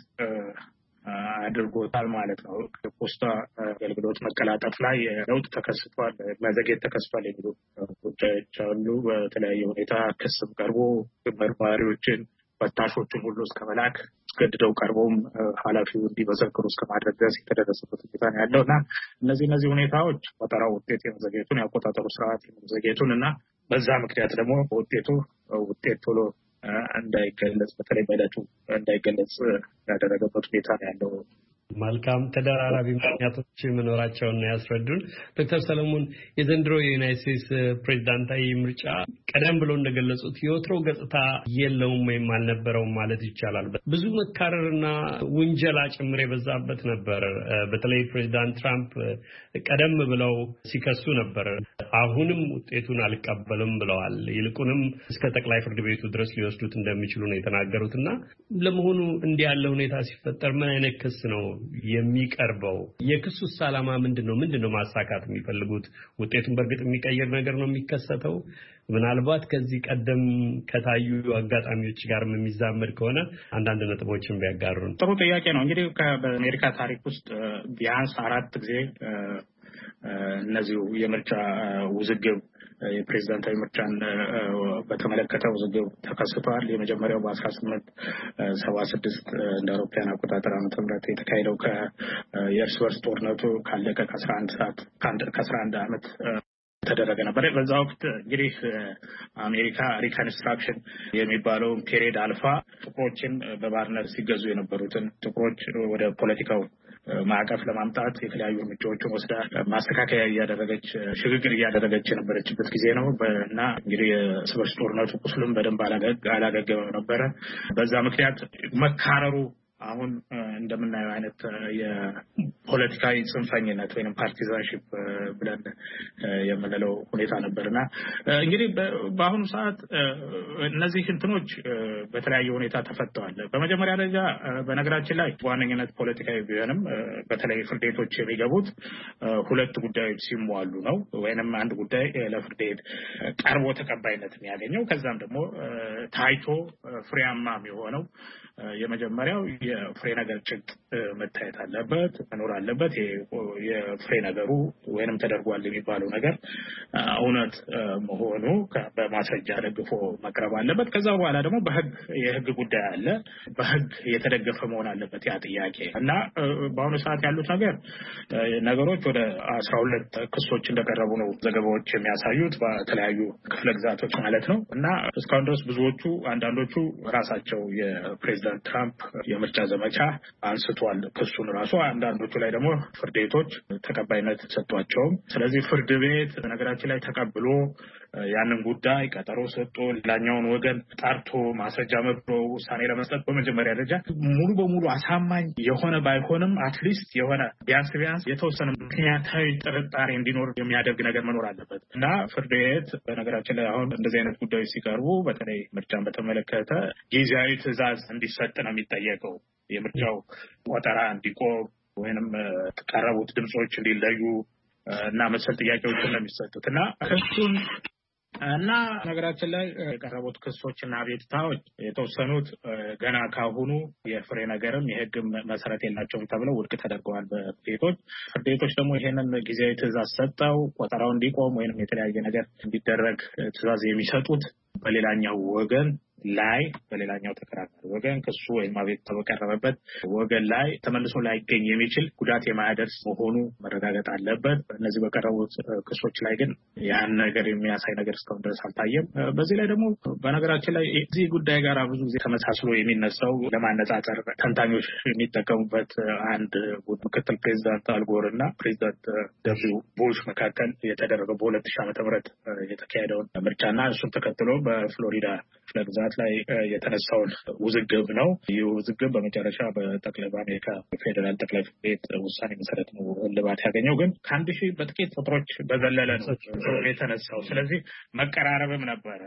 አድርጎታል ማለት ነው። ፖስታ አገልግሎት መቀላጠፍ ላይ ለውጥ ተከስቷል፣ መዘግየት ተከስቷል የሚሉ ጉዳዮች አሉ። በተለያየ ሁኔታ ክስም ቀርቦ መርማሪዎችን ፈታሾችን ሁሉ እስከ መላክ አስገድደው ቀርበውም ኃላፊው እንዲመሰክሩ እስከ ማድረግ ድረስ የተደረሰበት ሁኔታ ነው ያለውና እነዚህ እነዚህ ሁኔታዎች ቆጠራው ውጤት የመዘግየቱን ያቆጣጠሩ ስርዓት የመዘግየቱን እና በዛ ምክንያት ደግሞ ውጤቱ ውጤት ቶሎ እንዳይገለጽ በተለይ በዕለቱ እንዳይገለጽ ያደረገበት ሁኔታ ነው ያለው። መልካም ተደራራቢ ምክንያቶች መኖራቸውን ያስረዱን ዶክተር ሰለሞን የዘንድሮ የዩናይትድ ስቴትስ ፕሬዝዳንታዊ ምርጫ ቀደም ብሎ እንደገለጹት የወትሮ ገጽታ የለውም ወይም አልነበረውም ማለት ይቻላል። ብዙ መካረርና ውንጀላ ጭምር የበዛበት ነበር። በተለይ ፕሬዝዳንት ትራምፕ ቀደም ብለው ሲከሱ ነበር። አሁንም ውጤቱን አልቀበልም ብለዋል። ይልቁንም እስከ ጠቅላይ ፍርድ ቤቱ ድረስ ሊወስዱት እንደሚችሉ ነው የተናገሩትና ለመሆኑ እንዲህ ያለ ሁኔታ ሲፈጠር ምን አይነት ክስ ነው የሚቀርበው? የክሱስ ዓላማ ምንድነው? ምንድነው ማሳካት የሚፈልጉት? ውጤቱን በእርግጥ የሚቀየር ነገር ነው የሚከሰተው? ምናልባት ከዚህ ቀደም ከታዩ አጋጣሚዎች ጋር የሚዛመድ ከሆነ አንዳንድ ነጥቦችን ቢያጋሩን። ጥሩ ጥያቄ ነው። እንግዲህ በአሜሪካ ታሪክ ውስጥ ቢያንስ አራት ጊዜ እነዚሁ የምርጫ ውዝግብ የፕሬዝዳንታዊ ምርጫን በተመለከተ ውዝግብ ተከስቷል። የመጀመሪያው በአስራ ስምንት ሰባ ስድስት እንደ አውሮፓውያን አቆጣጠር ዓመተ ምህረት የተካሄደው ከየእርስ በርስ ጦርነቱ ካለቀ ከአስራ አንድ ሰዓት ከአስራ አንድ ዓመት ተደረገ ነበር። በዛ ወቅት እንግዲህ አሜሪካ ሪኮንስትራክሽን የሚባለው ፔሪድ አልፋ ጥቁሮችን በባርነት ሲገዙ የነበሩትን ጥቁሮች ወደ ፖለቲካው ማዕቀፍ ለማምጣት የተለያዩ እርምጃዎችን ወስዳ ማስተካከያ እያደረገች ሽግግር እያደረገች የነበረችበት ጊዜ ነው እና እንግዲህ የእርስ በርስ ጦርነቱ ቁስሉም በደንብ አላገገመም ነበረ። በዛ ምክንያት መካረሩ አሁን እንደምናየው አይነት የፖለቲካዊ ጽንፈኝነት ወይንም ፓርቲዛንሺፕ ብለን የምንለው ሁኔታ ነበርና እንግዲህ በአሁኑ ሰዓት እነዚህ እንትኖች በተለያየ ሁኔታ ተፈተዋል። በመጀመሪያ ደረጃ በነገራችን ላይ በዋነኝነት ፖለቲካዊ ቢሆንም በተለይ ፍርድ ቤቶች የሚገቡት ሁለት ጉዳዮች ሲሟሉ ነው። ወይንም አንድ ጉዳይ ለፍርድ ቤት ቀርቦ ተቀባይነት የሚያገኘው ከዛም ደግሞ ታይቶ ፍሬያማ የሚሆነው የመጀመሪያው የፍሬ ነገር ጭብጥ መታየት አለበት መኖር አለበት የፍሬ ነገሩ ወይንም ተደርጓል የሚባለው ነገር እውነት መሆኑ በማስረጃ ደግፎ መቅረብ አለበት ከዛ በኋላ ደግሞ በህግ የህግ ጉዳይ አለ በህግ የተደገፈ መሆን አለበት ያ ጥያቄ እና በአሁኑ ሰዓት ያሉት ነገር ነገሮች ወደ አስራ ሁለት ክሶች እንደቀረቡ ነው ዘገባዎች የሚያሳዩት በተለያዩ ክፍለ ግዛቶች ማለት ነው እና እስካሁን ድረስ ብዙዎቹ አንዳንዶቹ ራሳቸው የፕሬዝዳንት ትራምፕ የምርጫ ዘመቻ አንስቷል ክሱን ራሱ አንዳንዶቹ ላይ ደግሞ ፍርድ ቤቶች ተቀባይነት ሰጥቷቸው ስለዚህ ፍርድ ቤት ነገራችን ላይ ተቀብሎ ያንን ጉዳይ ቀጠሮ ሰጥቶ ሌላኛውን ወገን ጣርቶ ማስረጃ መብሮ ውሳኔ ለመስጠት በመጀመሪያ ደረጃ ሙሉ በሙሉ አሳማኝ የሆነ ባይሆንም አትሊስት የሆነ ቢያንስ ቢያንስ የተወሰነ ምክንያታዊ ጥርጣሬ እንዲኖር የሚያደርግ ነገር መኖር አለበት እና ፍርድ ቤት በነገራችን ላይ አሁን እንደዚህ አይነት ጉዳዮች ሲቀርቡ በተለይ ምርጫን በተመለከተ ጊዜያዊ ትዕዛዝ እንዲሰጥ ነው የሚጠየቀው የምርጫው ቆጠራ እንዲቆም ወይንም ተቀረቡት ድምጾች እንዲለዩ እና መሰል ጥያቄዎችን ነው የሚሰጡት እና እሱን እና ነገራችን ላይ የቀረቡት ክሶችና አቤቱታዎች የተወሰኑት ገና ካሁኑ የፍሬ ነገርም የህግም መሰረት የላቸውም ተብለው ውድቅ ተደርገዋል በፍርድ ፍርድ ቤቶች ደግሞ ይሄንን ጊዜያዊ ትዕዛዝ ሰጠው ቆጠራው እንዲቆም ወይንም የተለያየ ነገር እንዲደረግ ትዕዛዝ የሚሰጡት በሌላኛው ወገን ላይ በሌላኛው ተከራካሪ ወገን ክሱ ወይም አቤቱታ በቀረበበት ወገን ላይ ተመልሶ ላይገኝ የሚችል ጉዳት የማያደርስ መሆኑ መረጋገጥ አለበት እነዚህ በቀረቡት ክሶች ላይ ግን ያን ነገር የሚያሳይ ነገር እስካሁን ድረስ አልታየም በዚህ ላይ ደግሞ በነገራችን ላይ እዚህ ጉዳይ ጋር ብዙ ጊዜ ተመሳስሎ የሚነሳው ለማነጻጸር ተንታኞች የሚጠቀሙበት አንድ ምክትል ፕሬዝዳንት አልጎር እና ፕሬዝዳንት ደብሊው ቡሽ መካከል የተደረገው በሁለት ሺህ ዓመተ ምህረት የተካሄደውን ምርጫና እሱን ተከትሎ በፍሎሪዳ ፍለግዛት ላይ የተነሳውን ውዝግብ ነው ይህ ውዝግብ በመጨረሻ በጠቅላይ በአሜሪካ ፌደራል ጠቅላይ ፍርድ ቤት ውሳኔ መሰረት ነው እልባት ያገኘው ግን ከአንድ ሺህ በጥቂት ቁጥሮች በዘለለ ነው የተነሳው ስለዚህ መቀራረብም ነበረ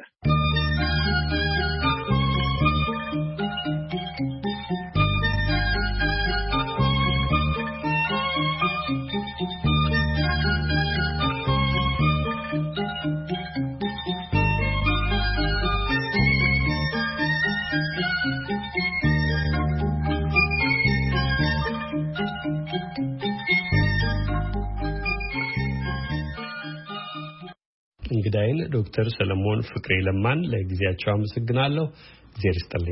እንግዳይን ዶክተር ሰለሞን ፍቅሬ ለማን ለጊዜያቸው አመሰግናለሁ እግዚአብሔር ይስጥልኝ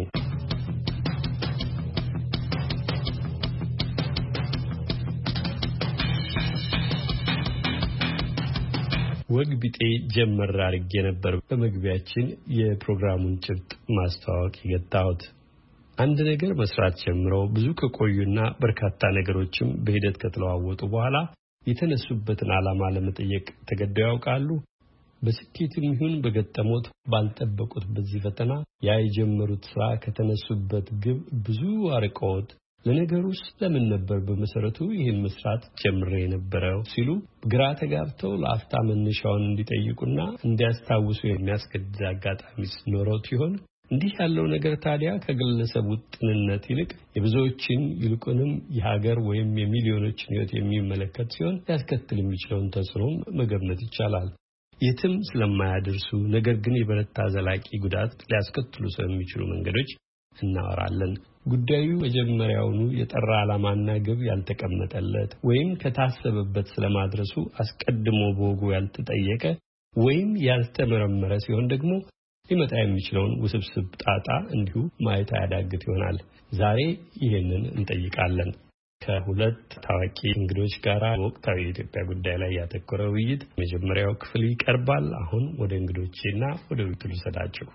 ወግ ቢጤ ጀመር አድርጌ ነበር በመግቢያችን የፕሮግራሙን ጭብጥ ማስተዋወቅ የገታሁት አንድ ነገር መስራት ጀምረው ብዙ ከቆዩና በርካታ ነገሮችም በሂደት ከተለዋወጡ በኋላ የተነሱበትን ዓላማ ለመጠየቅ ተገደው ያውቃሉ በስኬትም ይሁን በገጠሞት ባልጠበቁት በዚህ ፈተና ያ የጀመሩት ስራ ከተነሱበት ግብ ብዙ አርቀውት ለነገሩስ ለምን ነበር በመሰረቱ ይህን መስራት ጀምሬ የነበረው ሲሉ ግራ ተጋብተው ለአፍታ መነሻውን እንዲጠይቁና እንዲያስታውሱ የሚያስገድድ አጋጣሚ ኖሮት ይሆን እንዲህ ያለው ነገር ታዲያ ከግለሰብ ውጥንነት ይልቅ የብዙዎችን ይልቁንም የሀገር ወይም የሚሊዮኖችን ህይወት የሚመለከት ሲሆን ያስከትል የሚችለውን ተጽዕኖ መገመት ይቻላል የትም ስለማያደርሱ ነገር ግን የበረታ ዘላቂ ጉዳት ሊያስከትሉ ስለሚችሉ መንገዶች እናወራለን ጉዳዩ መጀመሪያውኑ የጠራ ዓላማና ግብ ያልተቀመጠለት ወይም ከታሰበበት ስለማድረሱ አስቀድሞ በወጉ ያልተጠየቀ ወይም ያልተመረመረ ሲሆን ደግሞ ሊመጣ የሚችለውን ውስብስብ ጣጣ እንዲሁ ማየት ያዳግት ይሆናል ዛሬ ይሄንን እንጠይቃለን ከሁለት ታዋቂ እንግዶች ጋር ወቅታዊ የኢትዮጵያ ጉዳይ ላይ ያተኮረ ውይይት መጀመሪያው ክፍል ይቀርባል አሁን ወደ እንግዶቼና ወደ ውይይቱ ልሰዳችሁ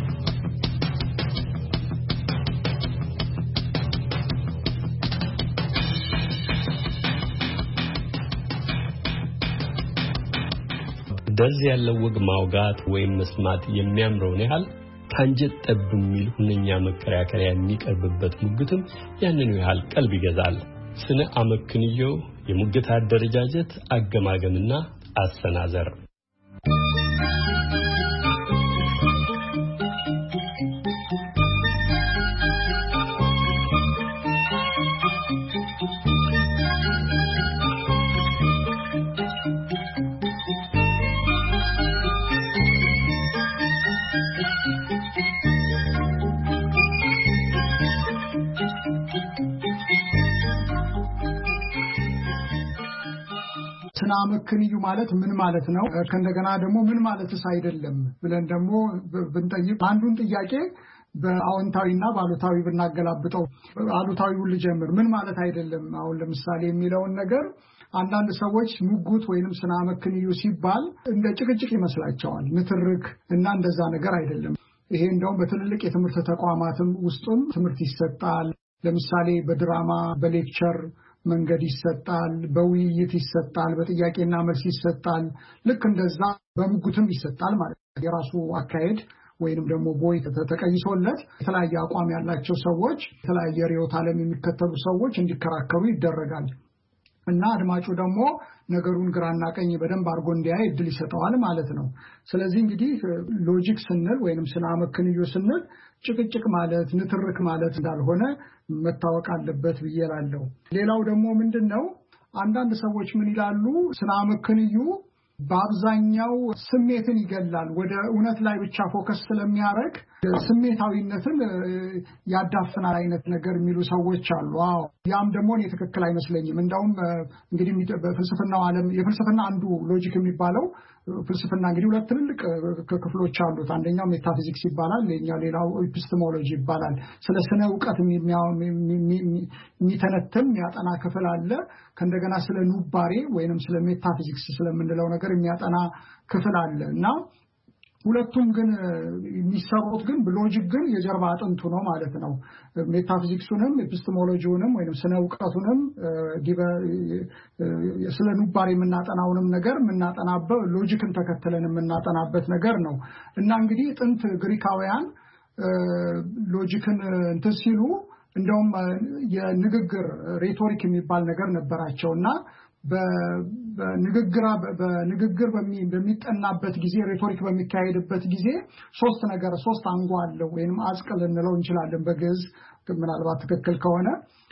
እንደዚህ ያለው ወግ ማውጋት ወይም መስማት የሚያምረውን ያህል ታንጀት ጠብ የሚል ሁነኛ መከራከሪያ የሚቀርብበት ሙግትም ያንኑ ያህል ቀልብ ይገዛል ስነ አመክንዮ የሙግት አደረጃጀት አገማገምና አሰናዘር ስናመክንዩ ማለት ምን ማለት ነው ከእንደገና ደግሞ ምን ማለትስ አይደለም ብለን ደግሞ ብንጠይቅ አንዱን ጥያቄ በአዎንታዊና ባሉታዊ ብናገላብጠው አሉታዊውን ልጀምር ምን ማለት አይደለም አሁን ለምሳሌ የሚለውን ነገር አንዳንድ ሰዎች ሙጉት ወይንም ስናመክንዩ ሲባል እንደ ጭቅጭቅ ይመስላቸዋል ንትርክ እና እንደዛ ነገር አይደለም ይሄ እንደውም በትልልቅ የትምህርት ተቋማትም ውስጥም ትምህርት ይሰጣል ለምሳሌ በድራማ በሌክቸር መንገድ ይሰጣል በውይይት ይሰጣል በጥያቄና መልስ ይሰጣል ልክ እንደዛ በሙጉትም ይሰጣል ማለት የራሱ አካሄድ ወይንም ደግሞ ቦይ ተቀይሶለት የተለያየ አቋም ያላቸው ሰዎች የተለያየ ሪዮት ዓለም የሚከተሉ ሰዎች እንዲከራከሩ ይደረጋል እና አድማጩ ደግሞ ነገሩን ግራና ቀኝ በደንብ አርጎ እንዲያይ እድል ይሰጣዋል ማለት ነው ስለዚህ እንግዲህ ሎጂክ ስንል ወይንም ስናመክንዩ ስንል ጭቅጭቅ ማለት ንትርክ ማለት እንዳልሆነ መታወቅ አለበት ብዬላለሁ ሌላው ደግሞ ምንድነው አንዳንድ ሰዎች ምን ይላሉ ስናመክንዩ በአብዛኛው ስሜትን ይገላል ወደ እውነት ላይ ብቻ ፎከስ ስለሚያደርግ ስሜታዊነትን ያዳፍናል አይነት ነገር የሚሉ ሰዎች አሉ አዎ ያም ደግሞ እኔ ትክክል አይመስለኝም እንደውም እንግዲህ በፍልስፍናው ዓለም የፍልስፍና አንዱ ሎጂክ የሚባለው ፍልስፍና እንግዲህ ሁለት ትልልቅ ክፍሎች አሉት አንደኛው ሜታፊዚክስ ይባላል ሌላኛው ሌላው ኤፒስቴሞሎጂ ይባላል ስለ ስነ ዕውቀት የሚተነተን የሚያጠና ክፍል አለ ከእንደገና ስለ ኑባሬ ወይንም ስለ ሜታፊዚክስ ስለምንለው ነገር የሚያጠና ክፍል አለ እና ሁለቱም ግን የሚሰሩት ግን ሎጂክ ግን የጀርባ አጥንቱ ነው ማለት ነው ሜታፊዚክሱንም ኤፒስቴሞሎጂውንም ወይንም ስነ ዕውቀቱንም ስለ ኑባሬ የምናጠናውንም ነገር የምናጠናበት ሎጂክን ተከትለን የምናጠናበት ነገር ነው እና እንግዲህ ጥንት ግሪካውያን ሎጂክን እንትን ሲሉ እንደውም የንግግር ሬቶሪክ የሚባል ነገር ነበራቸውና በንግግር በንግግር በሚጠናበት ጊዜ ሬቶሪክ በሚካሄድበት ጊዜ ሶስት ነገር ሶስት አንጓ አለው ወይንም አስቀል እንለው እንችላለን በግዕዝ ምናልባት ትክክል ከሆነ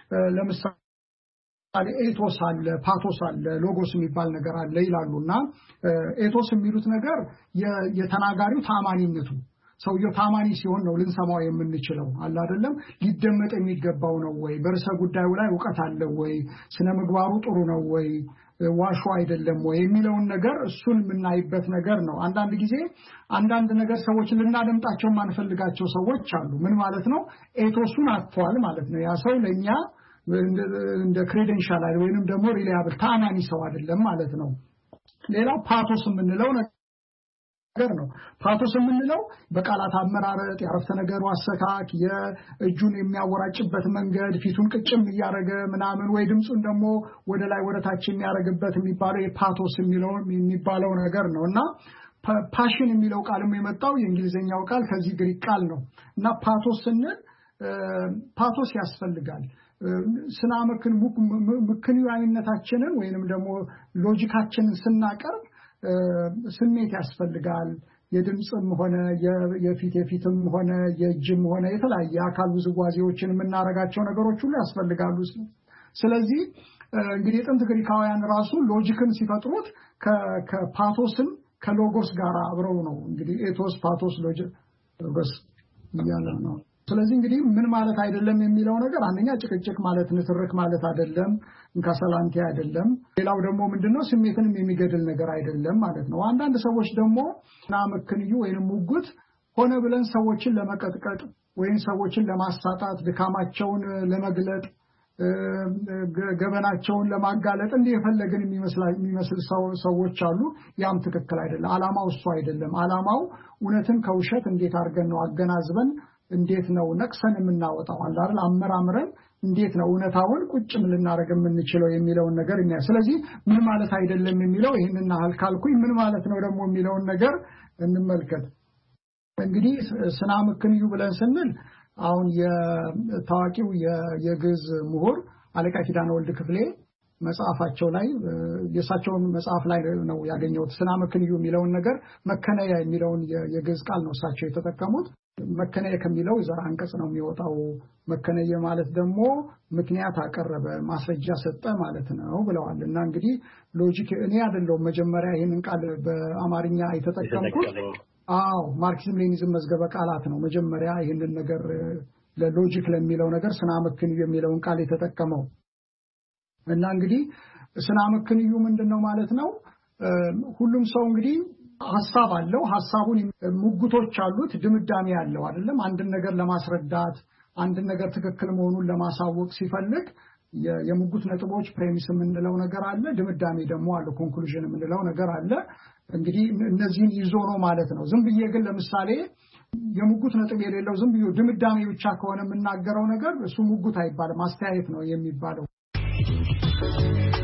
ለምሳሌ ኤቶስ አለ ፓቶስ አለ ሎጎስ የሚባል ነገር አለ ይላሉና ኤቶስ የሚሉት ነገር የተናጋሪው ታማኒነቱ ሰውየው ታማኒ ሲሆን ነው ልንሰማው የምንችለው አለ አይደለም ሊደመጥ የሚገባው ነው ወይ በርሰ ጉዳዩ ላይ ዕውቀት አለ ወይ ስነ ምግባሩ ጥሩ ነው ወይ ዋሹ አይደለም ወይ የሚለውን ነገር እሱን የምናይበት ነገር ነው አንዳንድ ጊዜ አንዳንድ ነገር ሰዎችን ልናደምጣቸው ማንፈልጋቸው ሰዎች አሉ ምን ማለት ነው ኤቶሱን አጥቷል ማለት ነው ያ ሰው ለኛ እንደ ክሬደንሻል ወይንም ደግሞ ሪላያብል ታማኒ ሰው አይደለም ማለት ነው ሌላው ፓቶስ የምንለው ነገር ነው ፓቶስ የምንለው በቃላት አመራረጥ ያረፍተ ነገሩ አሰካክ የእጁን የሚያወራጭበት መንገድ ፊቱን ቅጭም ያረገ ምናምን ወይ ድምጹን ደግሞ ወደ ላይ ወደ ታች የሚያረግበት የሚባለው የፓቶስ የሚለው የሚባለው ነገር ነውና ፓሽን የሚለው ቃልም የመጣው የእንግሊዘኛው ቃል ከዚህ ግሪክ ቃል ነው እና ፓቶስ ስንል ፓቶስ ያስፈልጋል ስናመክን ምክንያታችንን ወይንም ደግሞ ሎጂካችንን ስናቀርብ ስሜት ያስፈልጋል የድምጽም ሆነ የፊት የፊትም ሆነ የእጅም ሆነ የተለያየ አካል ውዝዋዜዎችን የምናረጋቸው ነገሮች ሁሉ ያስፈልጋሉ ስለዚህ እንግዲህ ጥንት ግሪካውያን ራሱ ሎጂክን ሲፈጥሩት ከፓቶስን ከሎጎስ ጋር አብረው ነው እንግዲህ ኤቶስ ፓቶስ ሎጎስ ያለ ነው ስለዚህ እንግዲህ ምን ማለት አይደለም የሚለው ነገር አንደኛ ጭቅጭቅ ማለት ንትርክ ማለት አይደለም እንካሰላንቴ አይደለም ሌላው ደግሞ ምንድነው ስሜትንም የሚገድል ነገር አይደለም ማለት ነው አንዳንድ ሰዎች ደግሞ ናመክንዩ ወይንም ሙጉት ሆነ ብለን ሰዎችን ለመቀጥቀጥ ወይም ሰዎችን ለማሳጣት ድካማቸውን ለመግለጥ ገበናቸውን ለማጋለጥ እንዲህ የፈለግን የሚመስል ሰዎች አሉ ያም ትክክል አይደለም አላማው እሱ አይደለም አላማው እውነትን ከውሸት እንዴት አድርገን ነው አገናዝበን እንዴት ነው ነቅሰን የምናወጣው አይደል አመራምረን እንዴት ነው እውነታውን ቁጭም ልናረግ የምንችለው የሚለውን ነገር የሚያ ስለዚህ ምን ማለት አይደለም የሚለው ይሄንና አልካልኩኝ ምን ማለት ነው ደግሞ የሚለውን ነገር እንመልከት እንግዲህ ስናመክንዩ ብለን ስንል አሁን የታዋቂው የግዕዝ ምሁር አለቃ ኪዳነ ወልድ ክፍሌ መጽሐፋቸው ላይ የሳቸውን መጽሐፍ ላይ ነው ያገኘሁት ስናመክንዩ የሚለውን ነገር መከነያ የሚለውን የግዕዝ ቃል ነው ሳቸው የተጠቀሙት መከነየ ከሚለው ዘር አንቀጽ ነው የሚወጣው መከነየ ማለት ደግሞ ምክንያት አቀረበ ማስረጃ ሰጠ ማለት ነው ብለዋልና እንግዲህ ሎጂክ እኔ አይደለም መጀመሪያ ይሄንን ቃል በአማርኛ የተጠቀምኩት አዎ ማርክሲዝም ሌኒዝም መዝገበ ቃላት ነው መጀመሪያ ይሄንን ነገር ለሎጂክ ለሚለው ነገር ስናመክንዩ የሚለውን ቃል የተጠቀመው እና እንግዲህ ስናመክንዩ ምንድነው ማለት ነው ሁሉም ሰው እንግዲህ ሐሳብ አለው ሐሳቡን ሙግቶች አሉት ድምዳሜ ያለው አይደለም አንድ ነገር ለማስረዳት አንድ ነገር ትክክል መሆኑን ለማሳወቅ ሲፈልግ የሙግት ነጥቦች ፕሬሚስ የምንለው ነገር አለ ድምዳሜ ደግሞ አለ ኮንክሉዥን የምንለው ነገር አለ እንግዲህ እነዚህን ይዞ ነው ማለት ነው ዝም ብዬ ግን ለምሳሌ የሙግት ነጥብ የሌለው ዝም ብዬ ድምዳሜ ብቻ ከሆነ የምናገረው ነገር እሱ ሙግት አይባልም ማስተያየት ነው የሚባለው